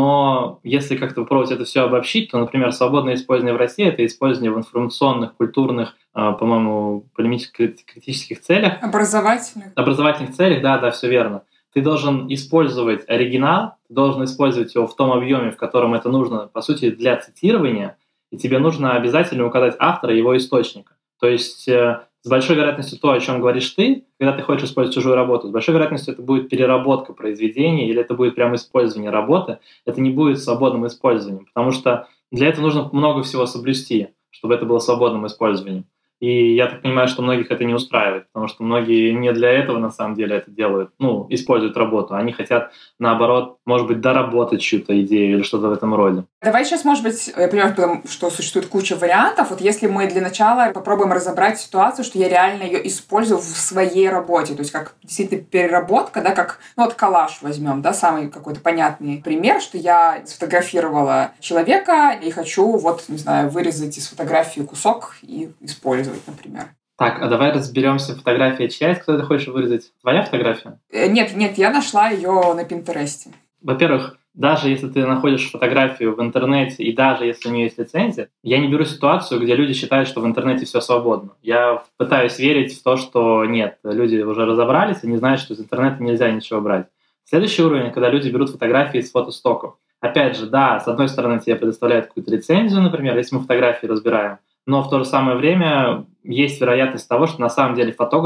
но если как-то попробовать это все обобщить, то, например, свободное использование в России — это использование в информационных, культурных, по-моему, полемических целях. Образовательных целях, да, все верно. Ты должен использовать оригинал, ты должен использовать его в том объеме, в котором это нужно, по сути, для цитирования, и тебе нужно обязательно указать автора и его источника. То есть с большой вероятностью то, о чем говоришь ты, когда ты хочешь использовать чужую работу, с большой вероятностью это будет переработка произведения или это будет прямо использование работы, это не будет свободным использованием, потому что для этого нужно много всего соблюсти, чтобы это было свободным использованием. И я так понимаю, что многих это не устраивает, потому что многие не для этого на самом деле это делают, используют работу. Они хотят, наоборот, может быть, доработать чью-то идею или что-то в этом роде. Давай сейчас, может быть, я понимаю, что существует куча вариантов. Вот если мы для начала попробуем разобрать ситуацию, что я реально ее использую в своей работе, то есть как действительно переработка, да, как, коллаж возьмем, да, самый какой-то понятный пример, что я сфотографировала человека и хочу, вырезать из фотографии кусок и использовать, например. Так, а давай разберемся, фотография чья, кто ты хочешь вырезать? Твоя фотография? Нет, я нашла ее на Пинтересте. Во-первых, даже если ты находишь фотографию в интернете, и даже если у нее есть лицензия, я не беру ситуацию, где люди считают, что в интернете все свободно. Я пытаюсь верить в то, что нет, люди уже разобрались и не знают, что из интернета нельзя ничего брать. Следующий уровень, когда люди берут фотографии из фотостоков. Опять же, да, с одной стороны, тебе предоставляют какую-то лицензию, например, если мы фотографии разбираем, но в то же самое время есть вероятность того, что на самом деле фотограф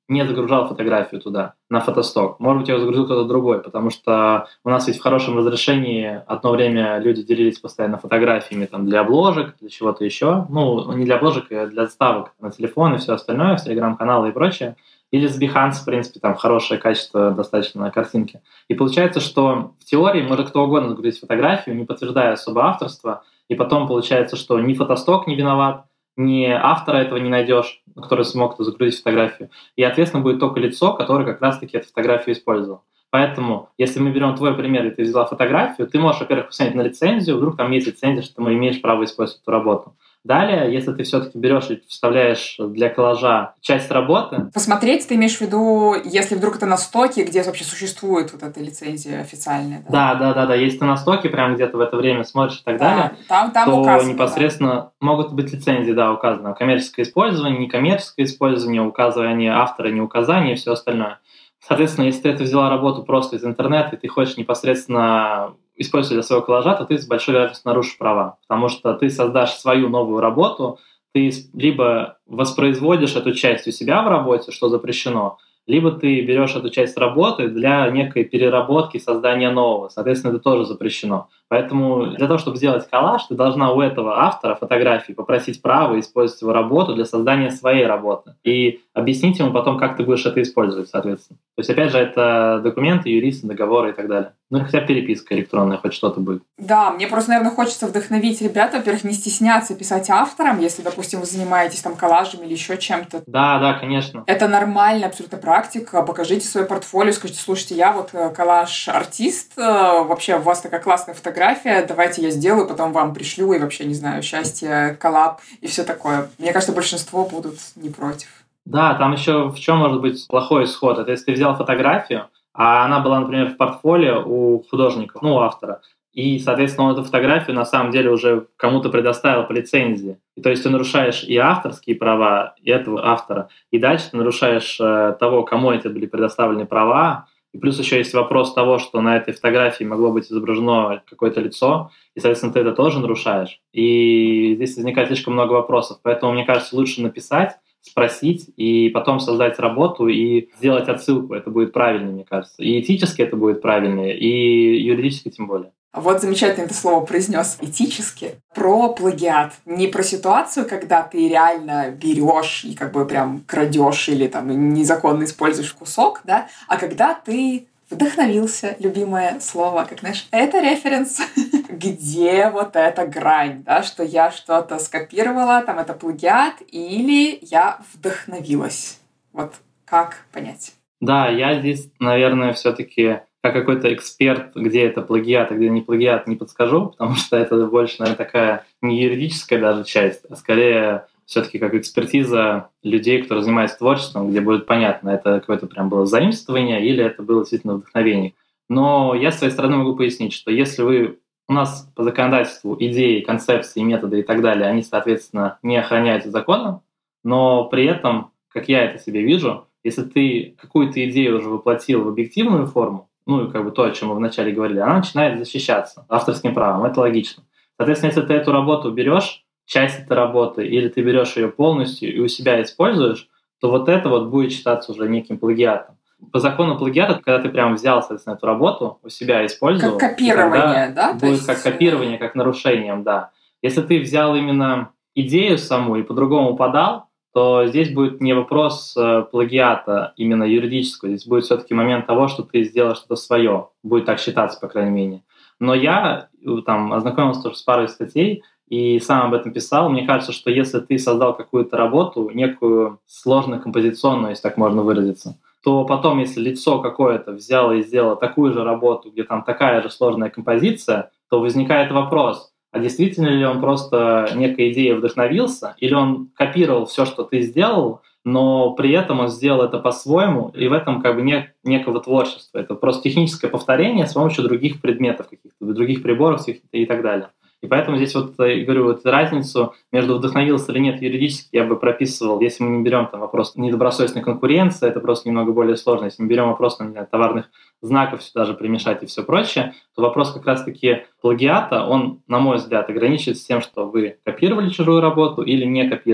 не загружал фотографию туда, на фотосток. Может быть, его загрузил кто-то другой, потому что у нас ведь в хорошем разрешении одно время люди делились постоянно фотографиями там, для обложек, для чего-то еще. Ну, не для обложек, а для заставок на телефон и все остальное, в телеграм-каналы и прочее. Или с Behance, в принципе, там хорошее качество достаточно картинки. И получается, что в теории может кто угодно загрузить фотографию, не подтверждая особо авторство, и потом получается, что ни фотосток не виноват, ни автора этого не найдешь, который смог загрузить фотографию. И ответственно будет только лицо, которое как раз-таки эту фотографию использовал. Поэтому, если мы берем твой пример, и ты взяла фотографию, ты можешь, во-первых, посмотреть на лицензию, вдруг там есть лицензия, что ты имеешь право использовать эту работу. Далее, если ты все-таки берешь и вставляешь для коллажа часть работы... Посмотреть, ты имеешь в виду, если вдруг это на стоке, где вообще существует вот эта лицензия официальная? Да. Если ты на стоке прямо где-то в это время смотришь и так далее, там то указано, непосредственно могут быть лицензии, указано. Коммерческое использование, некоммерческое использование, указывание автора, не указание и все остальное. Соответственно, если ты это взяла работу просто из интернета, и ты хочешь непосредственно использовать для своего коллажа, то ты с большой вероятностью нарушишь права, потому что ты создашь свою новую работу, ты либо воспроизводишь эту часть у себя в работе, что запрещено, либо ты берешь эту часть работы для некой переработки, создания нового. Соответственно, это тоже запрещено. Поэтому для того, чтобы сделать коллаж, ты должна у этого автора фотографии попросить право использовать его работу для создания своей работы. И объяснить ему потом, как ты будешь это использовать, соответственно. То есть, опять же, это документы, юристы, договоры и так далее. Ну, хотя переписка электронная, хоть что-то будет. Да, мне просто, наверное, хочется вдохновить ребят, во-первых, не стесняться писать авторам, если, допустим, вы занимаетесь там коллажем или еще чем-то. Да, конечно. Это нормальная абсолютно практика. Покажите свое портфолио, скажите: слушайте, я вот коллаж-артист, вообще у вас такая классная фотография, давайте я сделаю, потом вам пришлю, и вообще, не знаю, счастье, коллаб и все такое. Мне кажется, большинство будут не против. Да, там еще в чем может быть плохой исход? Это если ты взял фотографию, а она была, например, в портфолио у художников, у автора, и, соответственно, он эту фотографию на самом деле уже кому-то предоставил по лицензии. И то есть ты нарушаешь и авторские права и этого автора, и дальше ты нарушаешь того, кому эти были предоставлены права. И плюс еще есть вопрос того, что на этой фотографии могло быть изображено какое-то лицо, и, соответственно, ты это тоже нарушаешь. И здесь возникает слишком много вопросов. Поэтому, мне кажется, лучше написать, спросить и потом создать работу и сделать отсылку. Это будет правильнее, мне кажется. И этически это будет правильнее, и юридически тем более. Вот замечательно ты слово произнес этически. Про плагиат. Не про ситуацию, когда ты реально берешь и как бы прям крадешь или там незаконно используешь кусок, да, а когда ты вдохновился, любимое слово, как знаешь, это референс, где вот эта грань, да, что я что-то скопировала, там это плагиат, или я вдохновилась. Вот как понять? Да, я здесь, наверное, все-таки как какой-то эксперт, где это плагиат, а где не плагиат, не подскажу, потому что это больше, наверное, такая не юридическая даже часть, а скорее все-таки как экспертиза людей, которые занимаются творчеством, где будет понятно, это какое-то прям было заимствование или это было действительно вдохновение. Но я с своей стороны могу пояснить, что если вы у нас по законодательству идеи, концепции, методы и так далее, они, соответственно, не охраняются законом, но при этом, как я это себе вижу, если ты какую-то идею уже воплотил в объективную форму, ну и как бы то, о чем мы вначале говорили, она начинает защищаться авторским правом, это логично. Соответственно, если ты эту работу берешь, часть этой работы, или ты берешь ее полностью и у себя используешь, то вот это вот будет считаться уже неким плагиатом. По закону плагиата, когда ты прям взял, соответственно, эту работу, у себя использовал... Как копирование, да? Будет как копирование, как нарушением, да. Если ты взял именно идею саму и по-другому подал, то здесь будет не вопрос плагиата именно юридического, здесь будет все-таки момент того, что ты сделал что-то свое, будет так считаться, по крайней мере. Но я там ознакомился тоже с парой статей и сам об этом писал. Мне кажется, что если ты создал какую-то работу, некую сложную композиционную, если так можно выразиться, то потом, если лицо какое-то взяло и сделало такую же работу, где там такая же сложная композиция, то возникает вопрос, а действительно ли он просто некой идеей вдохновился, или он копировал все, что ты сделал, но при этом он сделал это по-своему, и в этом как бы нет некого творчества. Это просто техническое повторение с помощью других предметов, каких-то других приборов и так далее. И поэтому здесь вот, я говорю, вот разницу между вдохновился или нет юридически я бы прописывал, если мы не берем там вопрос недобросовестной конкуренции, это просто немного более сложно, если мы берем вопрос, например, товарных знаков сюда же примешать и все прочее, то вопрос как раз-таки плагиата, он, на мой взгляд, ограничивается тем, что вы копировали чужую работу или не копировали.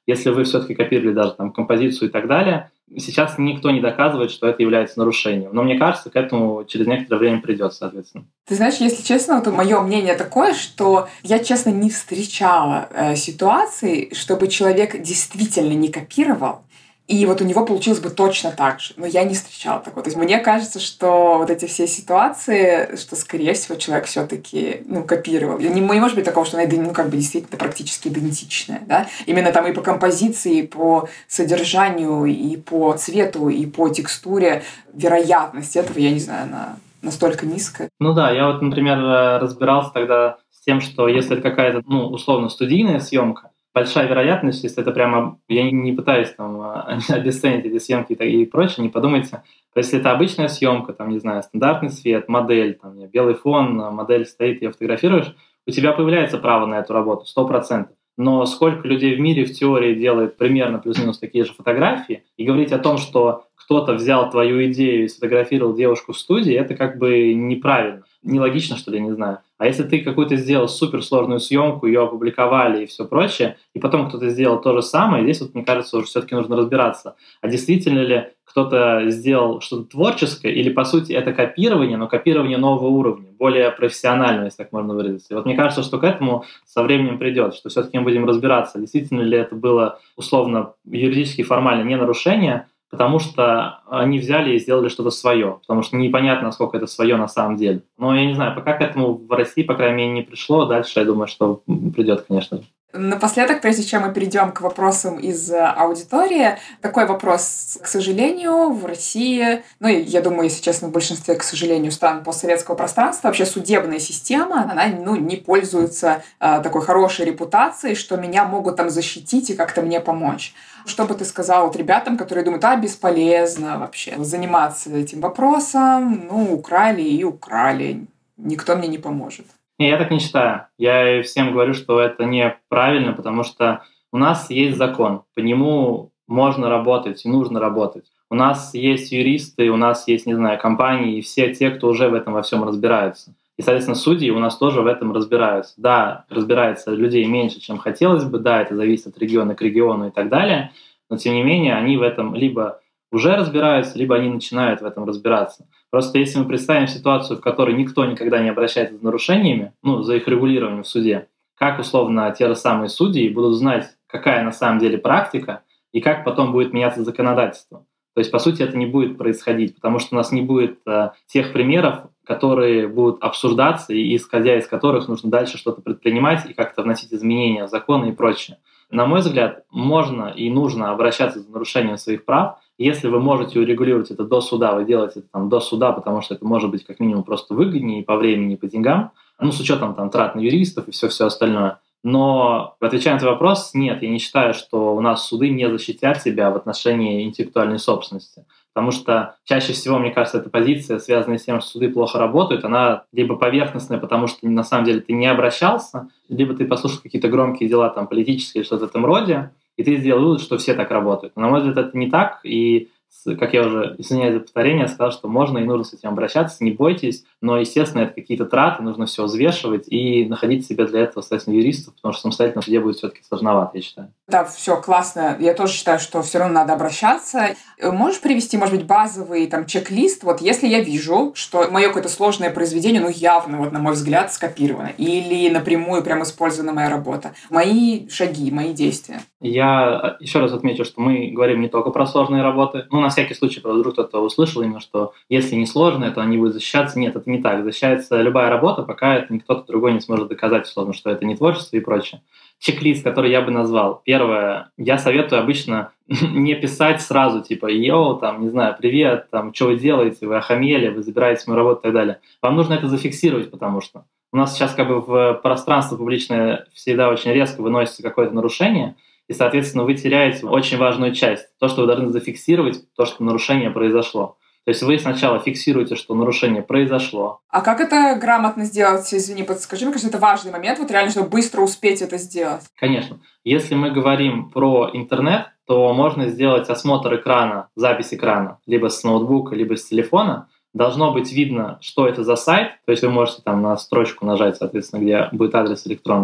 если вы все-таки копировали даже там композицию и так далее, сейчас никто не доказывает, что это является нарушением. Но мне кажется, к этому через некоторое время придет, соответственно. Ты знаешь, если честно, вот мое мнение такое, что я, честно, не встречала ситуации, чтобы человек действительно не копировал, и вот у него получилось бы точно так же. Но я не встречала такого. То есть мне кажется, что вот эти все ситуации, что, скорее всего, человек все-таки копировал. Не может быть такого, что она действительно практически идентичная. Да? Именно там и по композиции, и по содержанию, и по цвету, и по текстуре. Вероятность этого, я не знаю, она настолько низкая. Ну да, я вот, например, разбирался тогда с тем, что если это какая-то, условно, студийная съемка, большая вероятность, если это прямо... Я не пытаюсь там обесценить эти съемки и прочее, не подумайте. Если это обычная съемка, там, не знаю, стандартный свет, модель, там, белый фон, модель стоит, ее фотографируешь, у тебя появляется право на эту работу, 100%. Но сколько людей в мире в теории делает примерно плюс-минус такие же фотографии, и говорить о том, что кто-то взял твою идею и сфотографировал девушку в студии, это как бы неправильно. Нелогично, что ли, не знаю. А если ты какую-то сделал суперсложную съемку, ее опубликовали и все прочее, и потом кто-то сделал то же самое, здесь вот, мне кажется, уже все-таки нужно разбираться. А действительно ли кто-то сделал что-то творческое, или, по сути, это копирование, но копирование нового уровня, более профессионального, если так можно выразиться. И вот мне кажется, что к этому со временем придет, что все-таки мы будем разбираться, действительно ли это было условно юридически формально не нарушение, потому что они взяли и сделали что-то свое, потому что непонятно, насколько это свое на самом деле. Но я не знаю, пока к этому в России, по крайней мере, не пришло. Дальше, я думаю, что придет, конечно же. Напоследок, прежде чем мы перейдем к вопросам из аудитории, такой вопрос. К сожалению, в России, я думаю, если честно, в большинстве, к сожалению, стран постсоветского пространства, вообще судебная система, она не пользуется такой хорошей репутацией, что меня могут там защитить и как-то мне помочь. Что бы ты сказал вот ребятам, которые думают, бесполезно вообще заниматься этим вопросом, украли и украли, никто мне не поможет. Не, я так не считаю. Я всем говорю, что это неправильно, потому что у нас есть закон, по нему можно работать и нужно работать. У нас есть юристы, у нас есть, не знаю, компании и все те, кто уже в этом во всем разбираются. И, соответственно, судьи у нас тоже в этом разбираются. Да, разбирается людей меньше, чем хотелось бы, да, это зависит от региона к региону и так далее, но, тем не менее, они в этом либо уже разбираются, либо они начинают в этом разбираться. Просто если мы представим ситуацию, в которой никто никогда не обращается за нарушениями, за их регулированием в суде, как условно те же самые судьи будут знать, какая на самом деле практика и как потом будет меняться законодательство. То есть, по сути, это не будет происходить, потому что у нас не будет тех примеров, которые будут обсуждаться, и исходя из которых нужно дальше что-то предпринимать и как-то вносить изменения в законы и прочее. На мой взгляд, можно и нужно обращаться за нарушением своих прав. Если вы можете урегулировать это до суда, вы делаете это до суда, потому что это может быть как минимум просто выгоднее и по времени, и по деньгам, с учетом трат на юристов и все остальное. Но, отвечая на твой вопрос, нет, я не считаю, что у нас суды не защитят себя в отношении интеллектуальной собственности. Потому что чаще всего, мне кажется, эта позиция, связанная с тем, что суды плохо работают, она либо поверхностная, потому что на самом деле ты не обращался, либо ты послушал какие-то громкие дела политические или что-то в этом роде, и ты сделал вывод, что все так работают. Но, на мой взгляд, это не так, и, как я уже, извиняюсь за повторение, сказал, что можно и нужно с этим обращаться, не бойтесь, но, естественно, это какие-то траты, нужно все взвешивать и находить себе для этого, соответственно, юристов, потому что самостоятельно в суде будет все-таки сложновато, я считаю. Да, все классно. Я тоже считаю, что все равно надо обращаться. Можешь привести, может быть, базовый чек-лист? Вот если я вижу, что мое какое-то сложное произведение, явно, на мой взгляд, скопировано, или напрямую прям использована моя работа. Мои шаги, мои действия. Я еще раз отмечу, что мы говорим не только про сложные работы. На всякий случай, вдруг кто-то услышал именно, что если не сложные, то они будут защищаться. Нет, это не так. Защищается любая работа, пока это кто-то другой не сможет доказать, условно, что это не творчество и прочее. Чек-лист, который я бы назвал. Первое, я советую обычно не писать сразу, йоу, не знаю, привет, что вы делаете, вы охамели, вы забираете мою работу и так далее. Вам нужно это зафиксировать, потому что у нас сейчас в пространство публичное всегда очень резко выносится какое-то нарушение, и, соответственно, вы теряете очень важную часть. То, что вы должны зафиксировать, то, что нарушение произошло. То есть вы сначала фиксируете, что нарушение произошло. А как это грамотно сделать? Извини, подскажи, мне кажется, это важный момент, реально, чтобы быстро успеть это сделать. Конечно. Если мы говорим про интернет, то можно сделать осмотр экрана, запись экрана, либо с ноутбука, либо с телефона. Должно быть видно, что это за сайт, то есть вы можете на строчку нажать, соответственно, где будет адрес электронный.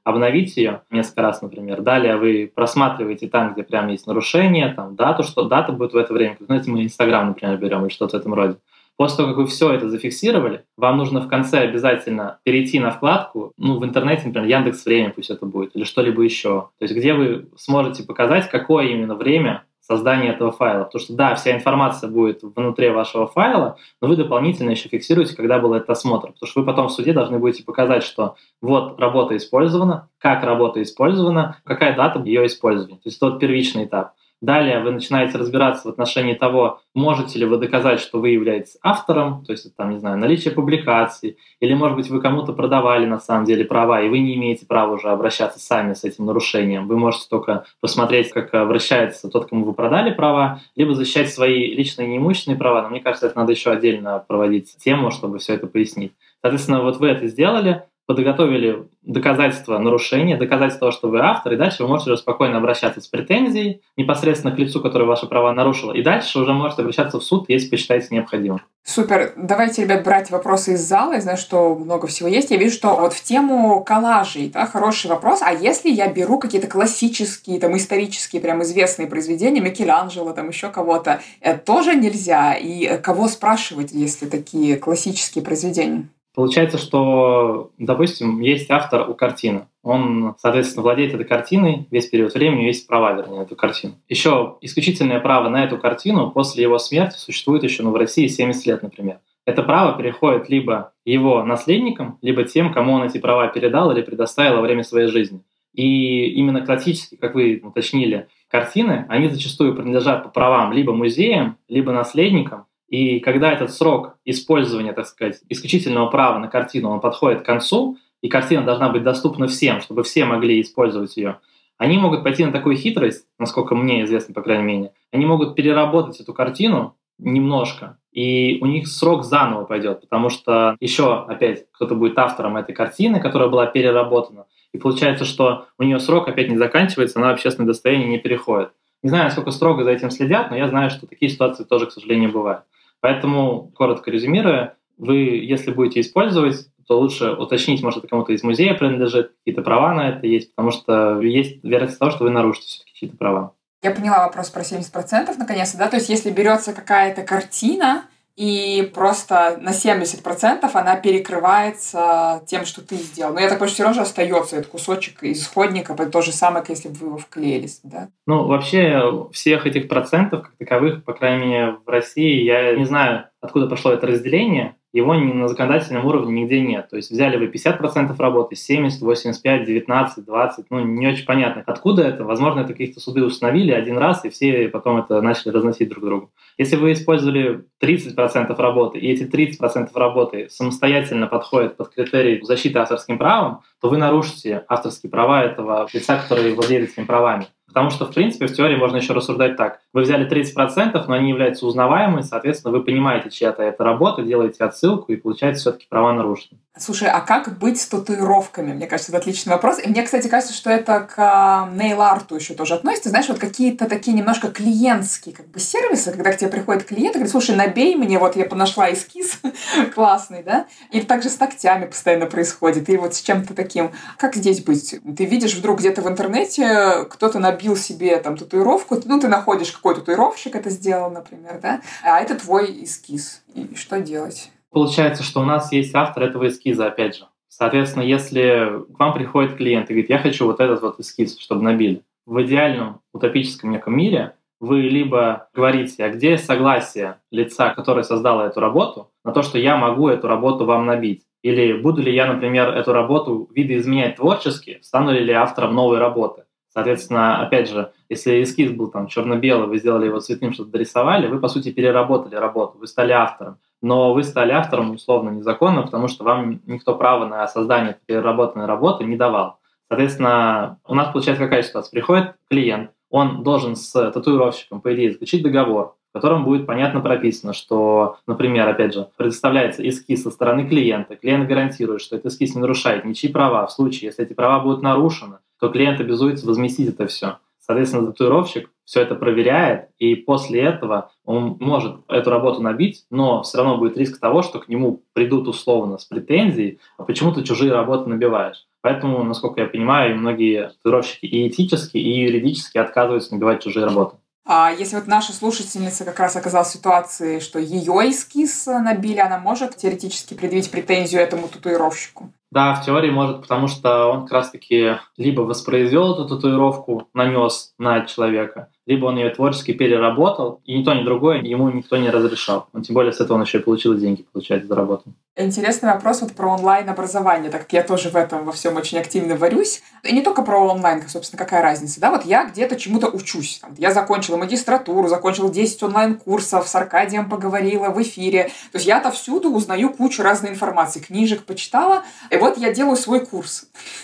обновить ее несколько раз, например. Далее вы просматриваете там, где прям есть нарушение, там дату, что дата будет в это время. Знаете, мы Инстаграм, например, берем или что-то в этом роде. После того, как вы все это зафиксировали, вам нужно в конце обязательно перейти на вкладку, в интернете, например, Яндекс.Время пусть это будет, или что-либо еще. То есть где вы сможете показать, какое именно время создания этого файла. Потому что, да, вся информация будет внутри вашего файла, но вы дополнительно еще фиксируете, когда был этот осмотр. Потому что вы потом в суде должны будете показать, что вот работа использована, как работа использована, какая дата ее использования. То есть это вот первичный этап. Далее вы начинаете разбираться в отношении того, можете ли вы доказать, что вы являетесь автором, то есть, там, не знаю, наличие публикаций, или, может быть, вы кому-то продавали на самом деле права, и вы не имеете права уже обращаться сами с этим нарушением. Вы можете только посмотреть, как обращается тот, кому вы продали права, либо защищать свои личные неимущественные права. Но мне кажется, это надо еще отдельно проводить тему, чтобы все это пояснить. Соответственно, вот вы это сделали, подготовили доказательства нарушения, доказательства того, что вы автор, и дальше вы можете уже спокойно обращаться с претензией непосредственно к лицу, которое ваши права нарушило, и дальше уже можете обращаться в суд, если посчитаете необходимым. Супер. Давайте, ребят, брать вопросы из зала. Я знаю, что много всего есть. Я вижу, что вот в тему коллажей, да, хороший вопрос. А если я беру какие-то классические, там, исторические, прям известные произведения, Микеланджело, там, еще кого-то, это тоже нельзя? И кого спрашивать, если такие классические произведения? Получается, что, допустим, есть автор у картины. Он, соответственно, владеет этой картиной весь период времени, есть права, вернее, на эту картину. Еще исключительное право на эту картину после его смерти существует еще в России 70 лет, например. Это право переходит либо его наследникам, либо тем, кому он эти права передал или предоставил во время своей жизни. И именно классические, как вы уточнили, картины, они зачастую принадлежат по правам либо музеям, либо наследникам. И когда этот срок использования, так сказать, исключительного права на картину, он подходит к концу, и картина должна быть доступна всем, чтобы все могли использовать ее, они могут пойти на такую хитрость, насколько мне известно, по крайней мере, они могут переработать эту картину немножко, и у них срок заново пойдет, потому что еще, опять, кто-то будет автором этой картины, которая была переработана, и получается, что у нее срок опять не заканчивается, она в общественное достояние не переходит. Не знаю, насколько строго за этим следят, но я знаю, что такие ситуации тоже, к сожалению, бывают. Поэтому, коротко резюмируя, вы, если будете использовать, то лучше уточнить, может, это кому-то из музея принадлежит, какие-то права на это есть, потому что есть вероятность того, что вы нарушите все-таки чьи-то права. Я поняла вопрос про 70% наконец-то, да? То есть если берется какая-то картина, и просто на 70% она перекрывается тем, что ты сделал. Но я так понимаю, все равно же остается этот кусочек исходника, то же самое, как если бы вы его вклеили, да? Вообще всех этих процентов, как таковых, по крайней мере, в России, я не знаю, откуда пошло это разделение, его на законодательном уровне нигде нет. То есть взяли вы 50% работы, 70, 85, 19, 20, не очень понятно, откуда это. Возможно, это какие-то суды установили один раз, и все потом это начали разносить друг другу. Если вы использовали 30% работы, и эти 30% работы самостоятельно подходят под критерий защиты авторским правом, то вы нарушите авторские права этого лица, который владеет этими правами. Потому что, в принципе, в теории можно еще рассуждать так. Вы взяли 30%, но они являются узнаваемыми, соответственно, вы понимаете, чья-то это работа, делаете отсылку, и получается все-таки права нарушены. Слушай, а как быть с татуировками? Мне кажется, это отличный вопрос. И мне, кстати, кажется, что это к нейл-арту еще тоже относится. Знаешь, вот какие-то такие немножко клиентские сервисы, когда к тебе приходит клиент и говорит: слушай, набей мне, вот я нашла эскиз классный, да? Или также с ногтями постоянно происходит, и вот с чем-то таким. Как здесь быть? Ты видишь вдруг где-то в интернете, кто-то набил себе там татуировку, ты находишь, какой татуировщик это сделал, например, да? А это твой эскиз. И что делать? Получается, что у нас есть автор этого эскиза, опять же. Соответственно, если к вам приходит клиент и говорит: я хочу вот этот вот эскиз, чтобы набили. В идеальном утопическом неком мире вы либо говорите, а где согласие лица, который создал эту работу, на то, что я могу эту работу вам набить. Или буду ли я, например, эту работу видоизменять творчески, стану ли автором новой работы. Соответственно, опять же, если эскиз был там черно-белый, вы сделали его цветным, что-то дорисовали, вы, по сути, переработали работу, вы стали автором. Но вы стали автором, условно, незаконно, потому что вам никто права на создание переработанной работы не давал. Соответственно, у нас получается какая ситуация? Приходит клиент, он должен с татуировщиком, по идее, заключить договор, в котором будет понятно прописано, что, например, опять же, предоставляется эскиз со стороны клиента. Клиент гарантирует, что этот эскиз не нарушает ничьи права. В случае, если эти права будут нарушены, то клиент обязуется возместить это все. Соответственно, татуировщик все это проверяет, и после этого он может эту работу набить, но все равно будет риск того, что к нему придут условно с претензией: а почему ты чужие работы набиваешь? Поэтому, насколько я понимаю, и многие татуировщики и этически, и юридически отказываются набивать чужие работы. А если вот наша слушательница как раз оказалась в ситуации, что ее эскиз набили, она может теоретически предъявить претензию этому татуировщику? Да, в теории может, потому что он как раз-таки либо воспроизвел эту татуировку, нанес на человека, либо он ее творчески переработал, и ни то, ни другое ему никто не разрешал. Тем более с этого он еще и получил деньги, получается, за работу. Интересный вопрос вот про онлайн-образование, так как я тоже в этом во всем очень активно варюсь. И не только про онлайн, собственно, какая разница. Да, вот я где-то чему-то учусь. Я закончила магистратуру, закончила 10 онлайн-курсов, с Аркадием поговорила в эфире. То есть я отовсюду узнаю кучу разной информации, книжек почитала, и вот я делаю свой курс.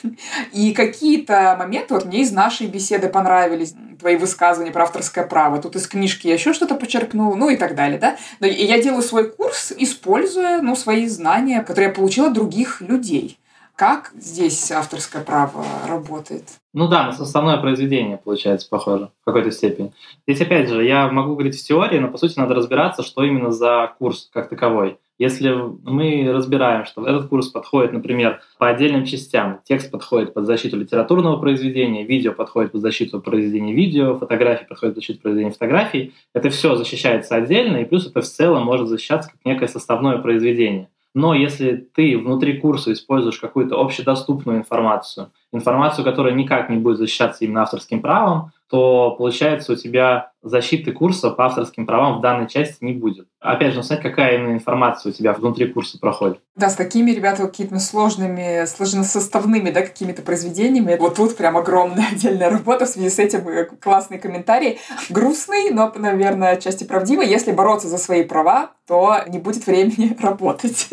И какие-то моменты вот мне из нашей беседы понравились, твои высказывания про авторское право. Тут из книжки я еще что-то почерпнула, ну и так далее, да. Но я делаю свой курс, используя, свои знания, которые я получила от других людей. Как здесь авторское право работает? Ну да, на составное произведение, получается, похоже, в какой-то степени. Здесь, опять же, я могу говорить в теории, но, по сути, надо разбираться, что именно за курс как таковой. Если мы разбираем, что этот курс подходит, например, по отдельным частям, текст подходит под защиту литературного произведения, видео подходит под защиту произведения видео, фотографии подходит под защиту произведения фотографий, это все защищается отдельно, и плюс это в целом может защищаться как некое составное произведение. Но если ты внутри курса используешь какую-то общедоступную информацию, которая никак не будет защищаться именно авторским правом, то, получается, у тебя защиты курса по авторским правам в данной части не будет. Опять же, знать, какая именно информация у тебя внутри курса проходит. Да, с такими, ребята, какими-то сложными, сложносоставными, да, какими-то произведениями. Вот тут прям огромная отдельная работа. В связи с этим классный комментарий. Грустный, но, наверное, отчасти правдивый. Если бороться за свои права, то не будет времени работать.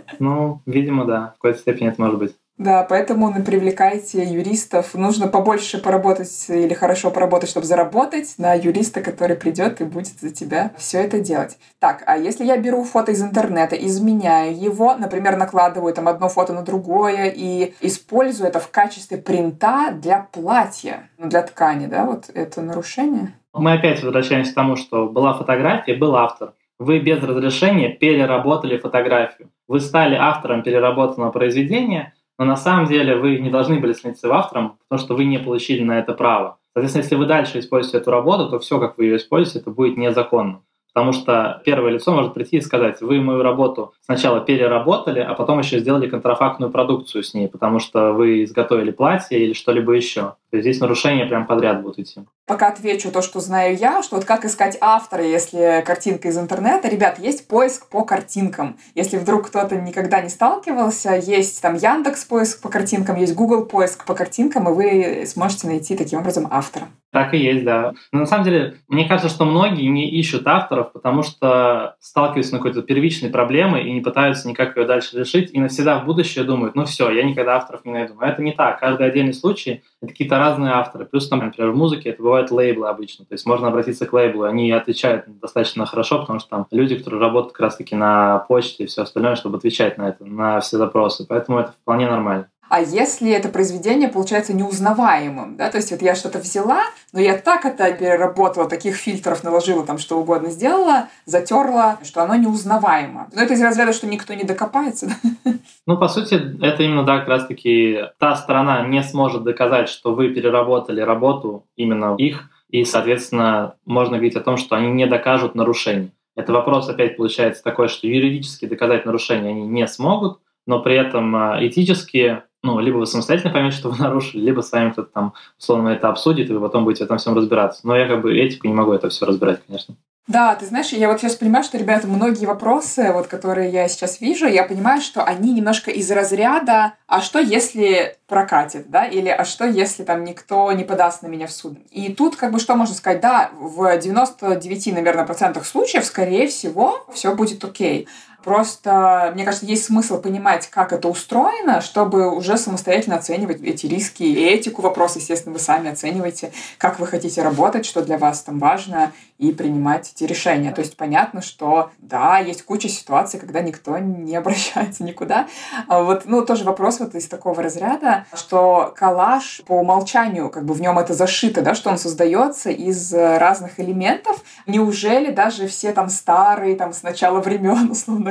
Ну, видимо, да. В какой-то степени это может быть. Да, поэтому привлекайте юристов. Нужно побольше поработать или хорошо поработать, чтобы заработать на юриста, который придет и будет за тебя все это делать. Так, а если я беру фото из интернета, изменяю его, например, накладываю там одно фото на другое и использую это в качестве принта для платья, для ткани, да, вот это нарушение? Мы опять возвращаемся к тому, что была фотография, был автор. Вы без разрешения переработали фотографию. Вы стали автором переработанного произведения, но на самом деле вы не должны были становиться автором, потому что вы не получили на это право. Соответственно, если вы дальше используете эту работу, то все, как вы ее используете, это будет незаконно. Потому что первое лицо может прийти и сказать: вы мою работу сначала переработали, а потом еще сделали контрафактную продукцию с ней, потому что вы изготовили платье или что-либо еще. То есть здесь нарушения прям подряд будут идти. Пока отвечу то, что знаю я, что вот как искать автора, если картинка из интернета. Ребят, есть поиск по картинкам. Если вдруг кто-то никогда не сталкивался, есть там Яндекс поиск по картинкам, есть Google поиск по картинкам, и вы сможете найти таким образом автора. Так и есть, да. Но на самом деле, мне кажется, что многие не ищут авторов, потому что сталкиваются с какой-то первичной проблемой и не пытаются никак ее дальше решить, и навсегда в будущее думают: ну все, я никогда авторов не найду. Но это не так. Каждый отдельный случай — это какие-то разные авторы. Плюс, там, например, в музыке это бывают лейблы обычно. То есть можно обратиться к лейблу, они отвечают достаточно хорошо, потому что там люди, которые работают как раз-таки на почте и все остальное, чтобы отвечать на это, на все запросы. Поэтому это вполне нормально. А если это произведение получается неузнаваемым, да, то есть вот я что-то взяла, но я так это переработала, таких фильтров наложила, там что угодно сделала, затерла, что оно неузнаваемо. Но это из разряда, что никто не докопается. Ну, по сути, это именно, да, как раз-таки та сторона не сможет доказать, что вы переработали работу именно их, и, соответственно, можно говорить о том, что они не докажут нарушение. Это вопрос опять получается такой, что юридически доказать нарушение они не смогут, но при этом этически, либо вы самостоятельно поймете, что вы нарушили, либо с вами кто-то там условно это обсудит, и вы потом будете в этом всем разбираться. Но я этику не могу это все разбирать, конечно. Да, ты знаешь, я вот сейчас понимаю, что, ребята, многие вопросы, вот, которые я сейчас вижу, я понимаю, что они немножко из разряда «а что, если прокатит?», да, или «а что, если там никто не подаст на меня в суд?». И тут что можно сказать? Да, в 99, наверное, процентах случаев, скорее всего, все будет окей. Просто, мне кажется, есть смысл понимать, как это устроено, чтобы уже самостоятельно оценивать эти риски и этику вопроса, естественно, вы сами оцениваете, как вы хотите работать, что для вас там важно, и принимать эти решения. То есть понятно, что да, есть куча ситуаций, когда никто не обращается никуда. Тоже вопрос из такого разряда, что коллаж по умолчанию, в нем это зашито, да, что он создается из разных элементов. Неужели даже все там старые, там с начала времен, условно,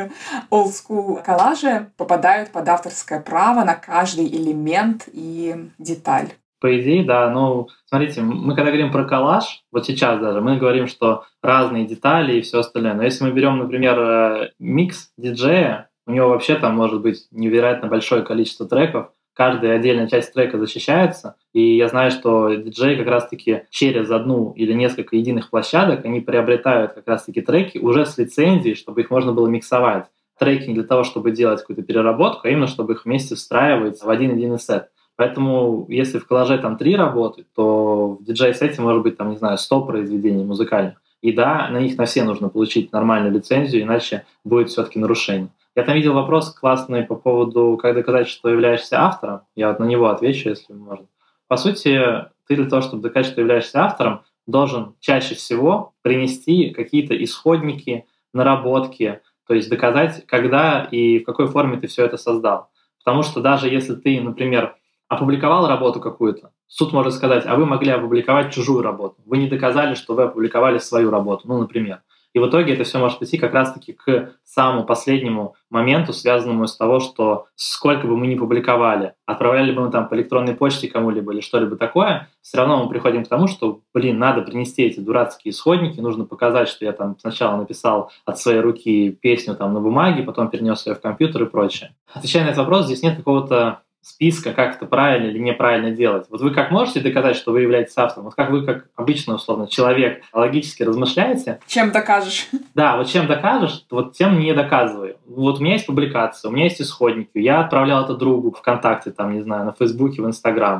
такие old-school коллажи попадают под авторское право на каждый элемент и деталь. По идее, да. Ну, смотрите, мы когда говорим про коллаж, вот сейчас даже, мы говорим, что разные детали и все остальное. Но если мы берем, например, микс диджея, у него вообще там может быть невероятно большое количество треков, каждая отдельная часть трека защищается, и я знаю, что диджеи как раз-таки через одну или несколько единых площадок, они приобретают как раз-таки треки уже с лицензией, чтобы их можно было миксовать. Треки не для того, чтобы делать какую-то переработку, а именно чтобы их вместе встраивать в один единый сет. Поэтому если в коллаже там 3 работы, то в диджей-сете может быть там, не знаю, 100 произведений музыкальных. И да, на них на все нужно получить нормальную лицензию, иначе будет все-таки нарушение. Я там видел вопрос классный по поводу, как доказать, что являешься автором. Я вот на него отвечу, если можно. По сути, ты для того, чтобы доказать, что являешься автором, должен чаще всего принести какие-то исходники, наработки, то есть доказать, когда и в какой форме ты все это создал. Потому что даже если ты, например, опубликовал работу какую-то, суд может сказать, а вы могли опубликовать чужую работу. Вы не доказали, что вы опубликовали свою работу, ну, например. И в итоге это все может прийти как раз-таки к самому последнему моменту, связанному с того, что сколько бы мы ни публиковали, отправляли бы мы там по электронной почте кому-либо или что-либо такое, все равно мы приходим к тому, что, надо принести эти дурацкие исходники, нужно показать, что я там сначала написал от своей руки песню там на бумаге, потом перенес ее в компьютер и прочее. Отвечая на этот вопрос, здесь нет какого-то списка, как это правильно или неправильно делать. Вот вы как можете доказать, что вы являетесь автором? Вот как вы, как обычно, условно, человек, логически размышляете? Чем докажешь? Да, вот чем докажешь, вот тем не доказывай. Вот у меня есть публикация, у меня есть исходники, я отправлял это другу ВКонтакте, там, не знаю, на Фейсбуке, в Инстаграм.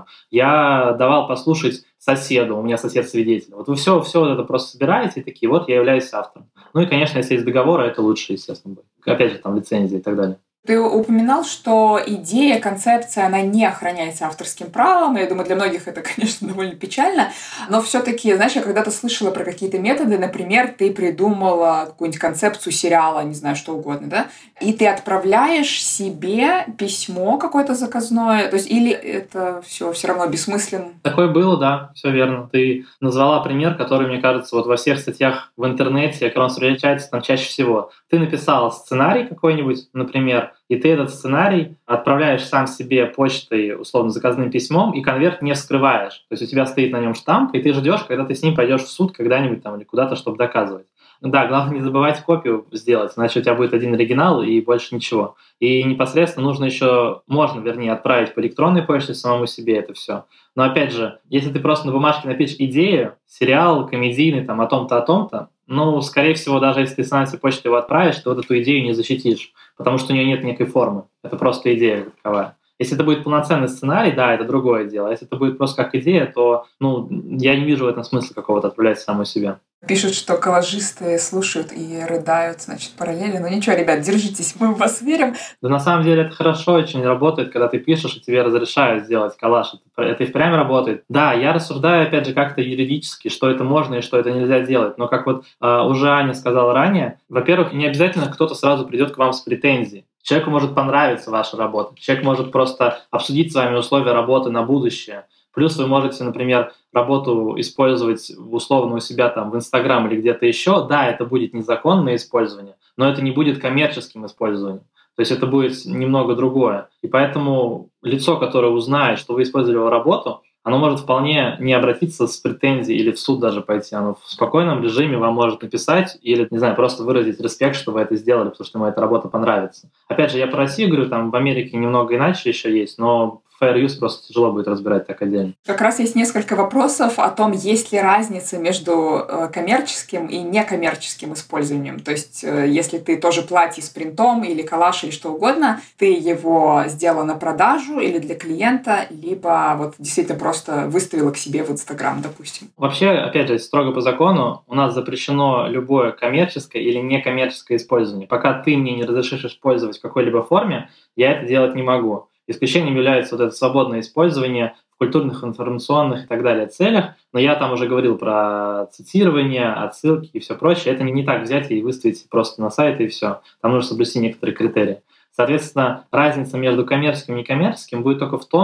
Я давал послушать соседу, у меня сосед-свидетель. Вот вы все вот это просто собираете и такие, вот я являюсь автором. Ну и, конечно, если есть договоры, это лучше, естественно, будет. Опять же, там, лицензии и так далее. Ты упоминал, что идея, концепция, она не охраняется авторским правом. Я думаю, для многих это, конечно, довольно печально. Но все-таки, знаешь, я когда-то слышала про какие-то методы. Например, ты придумала какую-нибудь концепцию сериала, не знаю, что угодно, да? И ты отправляешь себе письмо какое-то заказное. То есть, или это все равно бессмысленно? Такое было, да, все верно. Ты назвала пример, который, мне кажется, вот во всех статьях в интернете, который встречается там чаще всего. Ты написал сценарий какой-нибудь, например, и ты этот сценарий отправляешь сам себе почтой, условно, заказным письмом, и конверт не вскрываешь. То есть у тебя стоит на нем штамп, и ты ждешь, когда ты с ним пойдешь в суд когда-нибудь там или куда-то, чтобы доказывать. Да, главное не забывать копию сделать, иначе у тебя будет один оригинал и больше ничего. И непосредственно можно отправить по электронной почте самому себе это все. Но опять же, если ты просто на бумажке напишешь идею, сериал, комедийный, там, о том-то, скорее всего, даже если ты с самой почтой его отправишь, то вот эту идею не защитишь, потому что у нее нет некой формы. Это просто идея таковая. Если это будет полноценный сценарий, да, это другое дело. Если это будет просто как идея, то я не вижу в этом смысла какого-то отправлять самому себе. Пишут, что коллажисты слушают и рыдают, параллельно. Но ничего, ребят, держитесь, мы в вас верим. Да, на самом деле это хорошо очень работает, когда ты пишешь, и тебе разрешают сделать коллаж. Это и впрямь работает. Да, я рассуждаю, опять же, как-то юридически, что это можно и что это нельзя делать. Но как уже Аня сказала ранее, во-первых, не обязательно кто-то сразу придет к вам с претензией. Человеку может понравиться ваша работа. Человек может просто обсудить с вами условия работы на будущее. Плюс вы можете, например, работу использовать условно у себя там в Инстаграм или где-то еще. Да, это будет незаконное использование, но это не будет коммерческим использованием. То есть это будет немного другое. И поэтому лицо, которое узнает, что вы использовали его работу, оно может вполне не обратиться с претензией или в суд даже пойти. Оно в спокойном режиме вам может написать или, не знаю, просто выразить респект, что вы это сделали, потому что ему эта работа понравится. Опять же, я про Россию говорю, там в Америке немного иначе еще есть, но fair use просто тяжело будет разбирать так отдельно. Как раз есть несколько вопросов о том, есть ли разница между коммерческим и некоммерческим использованием. То есть, если ты тоже платье с принтом или коллаж или что угодно, ты его сделала на продажу или для клиента, либо действительно просто выставила к себе в Инстаграм, допустим. Вообще, опять же, строго по закону у нас запрещено любое коммерческое или некоммерческое использование. Пока ты мне не разрешишь использовать в какой-либо форме, я это делать не могу. Исключением является это свободное использование в культурных, информационных и так далее целях. Но я там уже говорил про цитирование, отсылки и все прочее. Это не так взять и выставить просто на сайт и все. Там нужно соблюсти некоторые критерии. Соответственно, разница между коммерческим и некоммерческим будет только в том,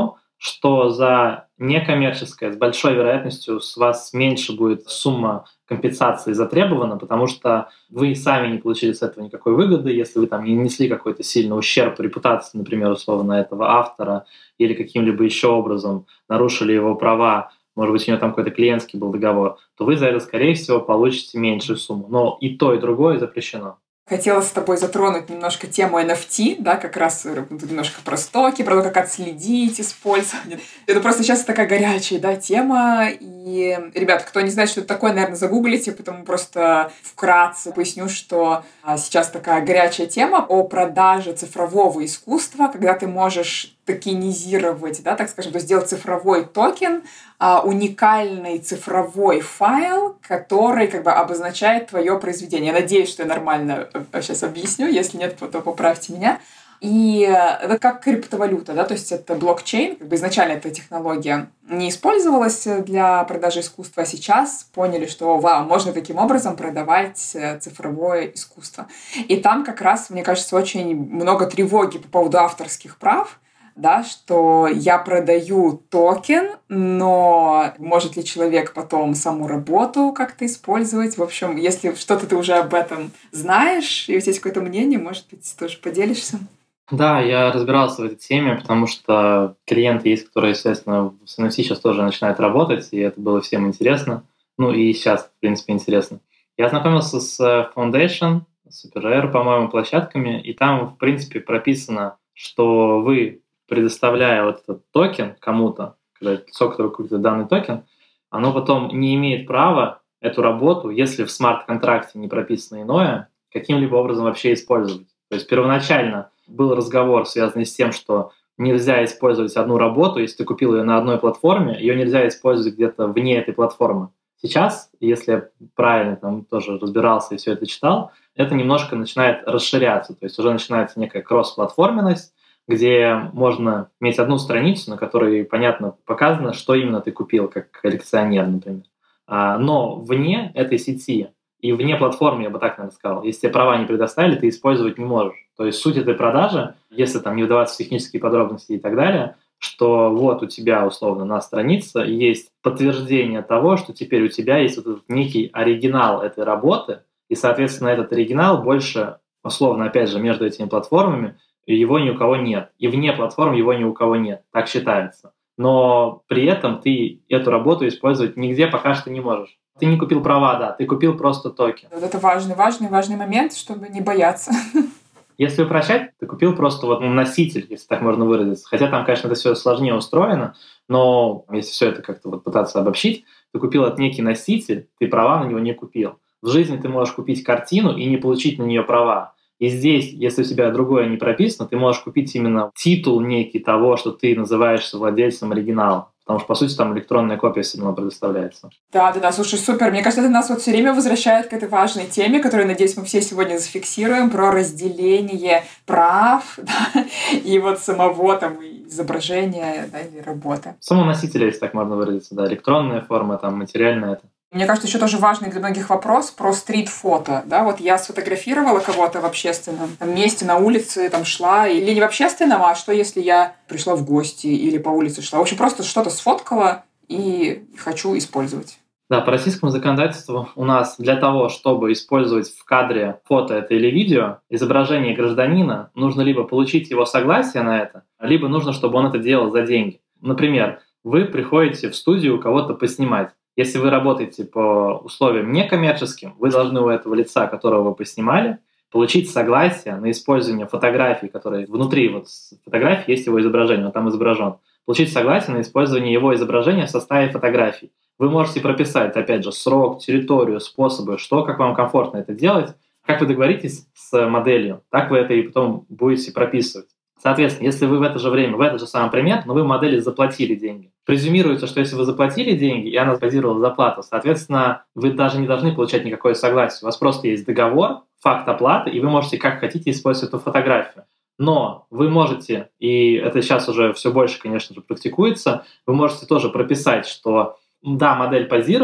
что за некоммерческое с большой вероятностью с вас меньше будет сумма компенсации затребована, потому что вы сами не получили с этого никакой выгоды, если вы там не нанесли какой-то сильный ущерб репутации, например, условно, этого автора, или каким-либо еще образом нарушили его права, может быть, у него там какой-то клиентский был договор, то вы за это, скорее всего, получите меньшую сумму. Но и то, и другое запрещено. Хотела с тобой затронуть немножко тему NFT, да, как раз немножко про стоки, про то, как отследить использование. Это просто сейчас такая горячая, да, тема. И, ребят, кто не знает, что это такое, наверное, загуглите, потому просто вкратце поясню, что сейчас такая горячая тема о продаже цифрового искусства, когда ты можешь токенизировать, да, так скажем, то есть сделать цифровой токен, уникальный цифровой файл, который как бы обозначает твое произведение. Я надеюсь, что я нормально сейчас объясню, если нет, то поправьте меня. И это как криптовалюта, да, то есть это блокчейн, как бы изначально эта технология не использовалась для продажи искусства, а сейчас поняли, что вау, можно таким образом продавать цифровое искусство. И там как раз, мне кажется, очень много тревоги по поводу авторских прав, да, что я продаю токен, но может ли человек потом саму работу как-то использовать? В общем, если что-то ты уже об этом знаешь, и у тебя есть какое-то мнение, может быть, тоже поделишься? Да, я разбирался в этой теме, потому что клиенты есть, которые, естественно, в NFT сейчас тоже начинают работать, и это было всем интересно. Ну и сейчас, в принципе, интересно. Я ознакомился с Foundation, SuperRare, по-моему, площадками, и там, в принципе, прописано, что вы, предоставляя вот этот токен кому-то, когда лицо, которое купит данный токен, оно потом не имеет права эту работу, если в смарт-контракте не прописано иное, каким-либо образом вообще использовать. То есть первоначально был разговор, связанный с тем, что нельзя использовать одну работу, если ты купил ее на одной платформе, ее нельзя использовать где-то вне этой платформы. Сейчас, если я правильно там тоже разбирался и все это читал, это немножко начинает расширяться, то есть уже начинается некая кросс-платформенность, где можно иметь одну страницу, на которой, понятно, показано, что именно ты купил, как коллекционер, например. Но вне этой сети и вне платформы, я бы так, наверное, сказал, если тебе права не предоставили, ты использовать не можешь. То есть суть этой продажи, если там не вдаваться в технические подробности и так далее, что вот у тебя, условно, на странице есть подтверждение того, что теперь у тебя есть вот этот некий оригинал этой работы, и, соответственно, этот оригинал больше, условно, опять же, между этими платформами, его ни у кого нет. И вне платформ его ни у кого нет. Так считается. Но при этом ты эту работу использовать нигде пока что не можешь. Ты не купил права, да, ты купил просто токен. Вот это важный момент, чтобы не бояться. Если упрощать, ты купил просто вот носитель, если так можно выразиться. Хотя там, конечно, это все сложнее устроено, но если все это как-то вот пытаться обобщить, ты купил от некий носитель, ты права на него не купил. В жизни ты можешь купить картину и не получить на нее права. И здесь, если у тебя другое не прописано, ты можешь купить именно титул некий того, что ты называешься владельцем оригинала. Потому что, по сути, там электронная копия все равно предоставляется. Да, слушай, супер. Мне кажется, это нас вот все время возвращает к этой важной теме, которую, надеюсь, мы все сегодня зафиксируем, про разделение прав, да, и вот самого там изображения, да, или работы. Самого носителя, если так можно выразиться, да, электронная форма, там, материальная это. Мне кажется, еще тоже важный для многих вопрос про стрит-фото. Да? Вот я сфотографировала кого-то в общественном месте, на улице там шла, или не в общественном, а что если я пришла в гости или по улице шла. В общем, просто что-то сфоткала и хочу использовать. Да, по российскому законодательству у нас для того, чтобы использовать в кадре фото это или видео, изображение гражданина, нужно либо получить его согласие на это, либо нужно, чтобы он это делал за деньги. Например, вы приходите в студию кого-то поснимать. Если вы работаете по условиям некоммерческим, вы должны у этого лица, которого вы поснимали, получить согласие на использование фотографий, которые внутри вот фотографии есть его изображение, он там изображен. Получить согласие на использование его изображения в составе фотографий. Вы можете прописать, опять же, срок, территорию, способы, что, как вам комфортно это делать. Как вы договоритесь с моделью, так вы это и потом будете прописывать. Соответственно, если вы в это же время, в этот же самый пример, но вы модели заплатили деньги. Презюмируется, что если вы заплатили деньги, и она базировала заплату, соответственно, вы даже не должны получать никакое согласие. У вас просто есть договор, факт оплаты, и вы можете как хотите использовать эту фотографию. Но вы можете, и это сейчас уже все больше, конечно же, практикуется, вы можете тоже прописать, что да, модель позировала,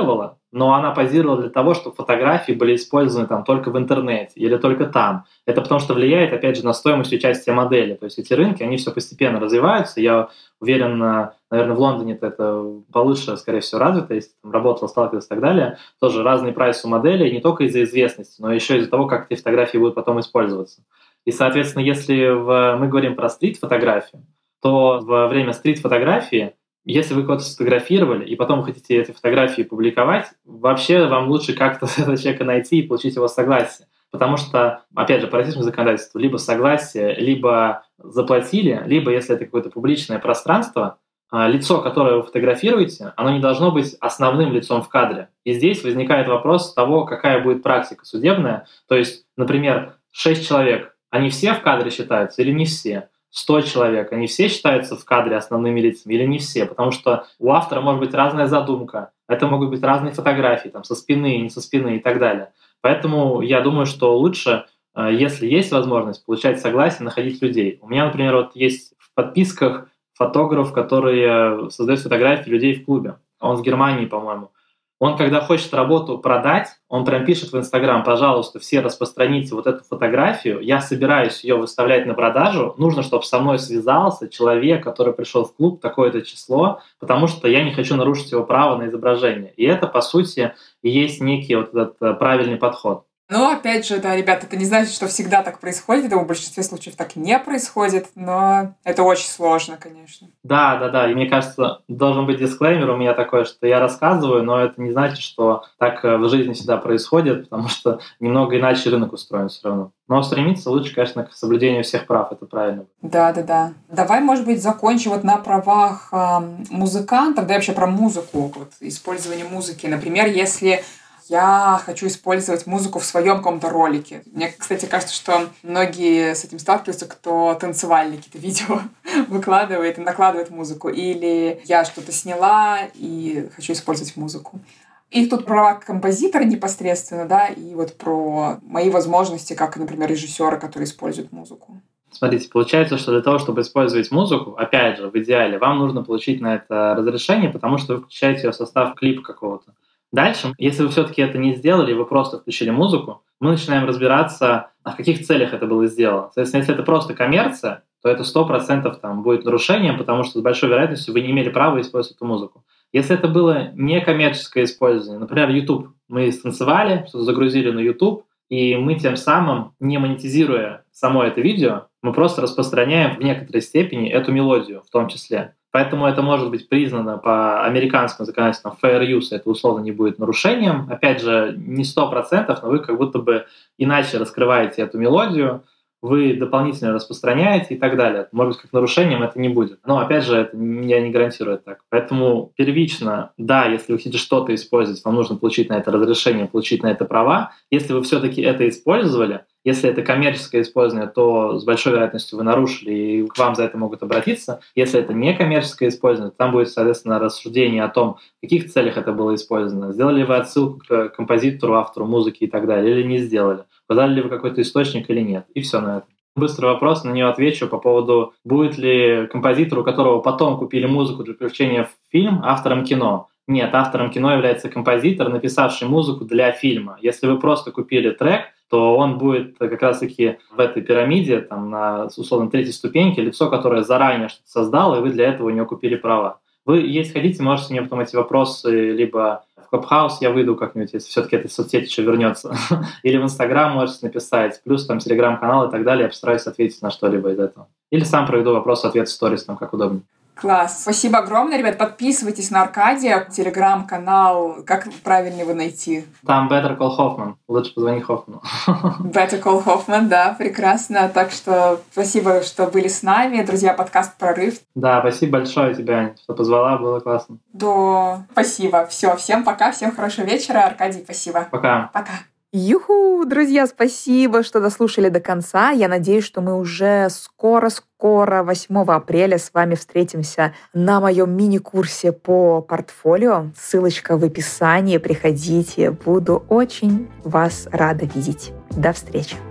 но она позировала для того, чтобы фотографии были использованы там только в интернете или только там. Это потому что влияет, опять же, на стоимость участия модели. То есть эти рынки, они все постепенно развиваются. Я уверен, наверное, в Лондоне это получше, скорее всего, развито, если там работал, сталкивался и так далее. Тоже разный прайс у моделей, не только из-за известности, но еще из-за того, как эти фотографии будут потом использоваться. И, соответственно, если мы говорим про стрит-фотографию, то во время стрит-фотографии, если вы кого-то сфотографировали, и потом вы хотите эти фотографии публиковать, вообще вам лучше как-то этого человека найти и получить его согласие. Потому что, опять же, по российскому законодательству, либо согласие, либо заплатили, либо, если это какое-то публичное пространство, лицо, которое вы фотографируете, оно не должно быть основным лицом в кадре. И здесь возникает вопрос того, какая будет практика судебная. То есть, например, 6 человек, они все в кадре считаются или не все? 100 человек, они все считаются в кадре основными лицами или не все? Потому что у автора может быть разная задумка, это могут быть разные фотографии, там, со спины, не со спины и так далее. Поэтому я думаю, что лучше, если есть возможность, получать согласие, находить людей. У меня, например, вот есть в подписках фотограф, который создает фотографии людей в клубе. Он в Германии, по-моему. Он, когда хочет работу продать, он прям пишет в Инстаграм: пожалуйста, все распространите вот эту фотографию, я собираюсь ее выставлять на продажу, нужно, чтобы со мной связался человек, который пришел в клуб, такое-то число, потому что я не хочу нарушить его право на изображение. И это, по сути, и есть некий вот этот правильный подход. Но, опять же, да, ребята, это не значит, что всегда так происходит, это в большинстве случаев так не происходит, но это очень сложно, конечно. Да, и мне кажется, должен быть дисклеймер у меня такой, что я рассказываю, но это не значит, что так в жизни всегда происходит, потому что немного иначе рынок устроен все равно. Но стремиться лучше, конечно, к соблюдению всех прав, это правильно. Да. Давай, может быть, закончим вот на правах музыкантов, да, вообще про музыку, вот, использование музыки. Например, если я хочу использовать музыку в своем каком-то ролике. Мне, кстати, кажется, что многие с этим сталкиваются, кто танцевальные какие-то видео выкладывает и накладывает музыку. Или я что-то сняла и хочу использовать музыку. И тут права композитора непосредственно, да, и вот про мои возможности, как, например, режиссера, который использует музыку. Смотрите, получается, что для того, чтобы использовать музыку, опять же, в идеале, вам нужно получить на это разрешение, потому что вы включаете ее в состав клипа какого-то. Дальше, если вы все-таки это не сделали, вы просто включили музыку, мы начинаем разбираться, в каких целях это было сделано. Соответственно, если это просто коммерция, то это 100% там будет нарушением, потому что с большой вероятностью вы не имели права использовать эту музыку. Если это было некоммерческое использование, например, YouTube, мы станцевали, что-то загрузили на YouTube, и мы тем самым, не монетизируя само это видео, мы просто распространяем в некоторой степени эту мелодию в том числе. Поэтому это может быть признано по американскому законодательству fair use, это условно не будет нарушением. Опять же, не 100%, но вы как будто бы иначе раскрываете эту мелодию, вы дополнительно распространяете и так далее. Может быть, как нарушением это не будет. Но, опять же, это я не гарантирую так. Поэтому первично, да, если вы хотите что-то использовать, вам нужно получить на это разрешение, получить на это права. Если вы все-таки это использовали, если это коммерческое использование, то с большой вероятностью вы нарушили, и к вам за это могут обратиться. Если это не коммерческое использование, то там будет, соответственно, рассуждение о том, в каких целях это было использовано. Сделали вы отсылку к композитору, автору музыки и так далее, или не сделали. Указали ли вы какой-то источник или нет. И все на этом. Быстрый вопрос, на него отвечу по поводу, будет ли композитор, у которого потом купили музыку для включения в фильм, автором кино. Нет, автором кино является композитор, написавший музыку для фильма. Если вы просто купили трек, то он будет как раз-таки в этой пирамиде, там, на, условно, 3-й ступеньке, лицо, которое заранее что-то создало, и вы для этого у него купили права. Вы, если хотите, можете мне потом эти вопросы либо в Clubhouse я выйду как-нибудь, если все-таки эта соцсеть еще вернется, или в Instagram можете написать, плюс там Telegram-канал и так далее, я постараюсь ответить на что-либо из этого. Или сам проведу вопрос-ответ в сторис, там как удобно. Класс. Спасибо огромное, ребят. Подписывайтесь на Аркадия, телеграм-канал. Как правильно его найти? Там Better Call Hoffman. Лучше позвони Хоффману. Better Call Hoffman, да, прекрасно. Так что спасибо, что были с нами. Друзья, подкаст «Прорыв». Да, спасибо большое тебе, Аня, что позвала. Было классно. Да, спасибо. Все, всем пока, всем хорошего вечера. Аркадий, спасибо. Пока. Пока. Юху, друзья, спасибо, что дослушали до конца. Я надеюсь, что мы уже скоро, 8 апреля с вами встретимся на моем мини-курсе по портфолио. Ссылочка в описании, приходите. Буду очень вас рада видеть. До встречи.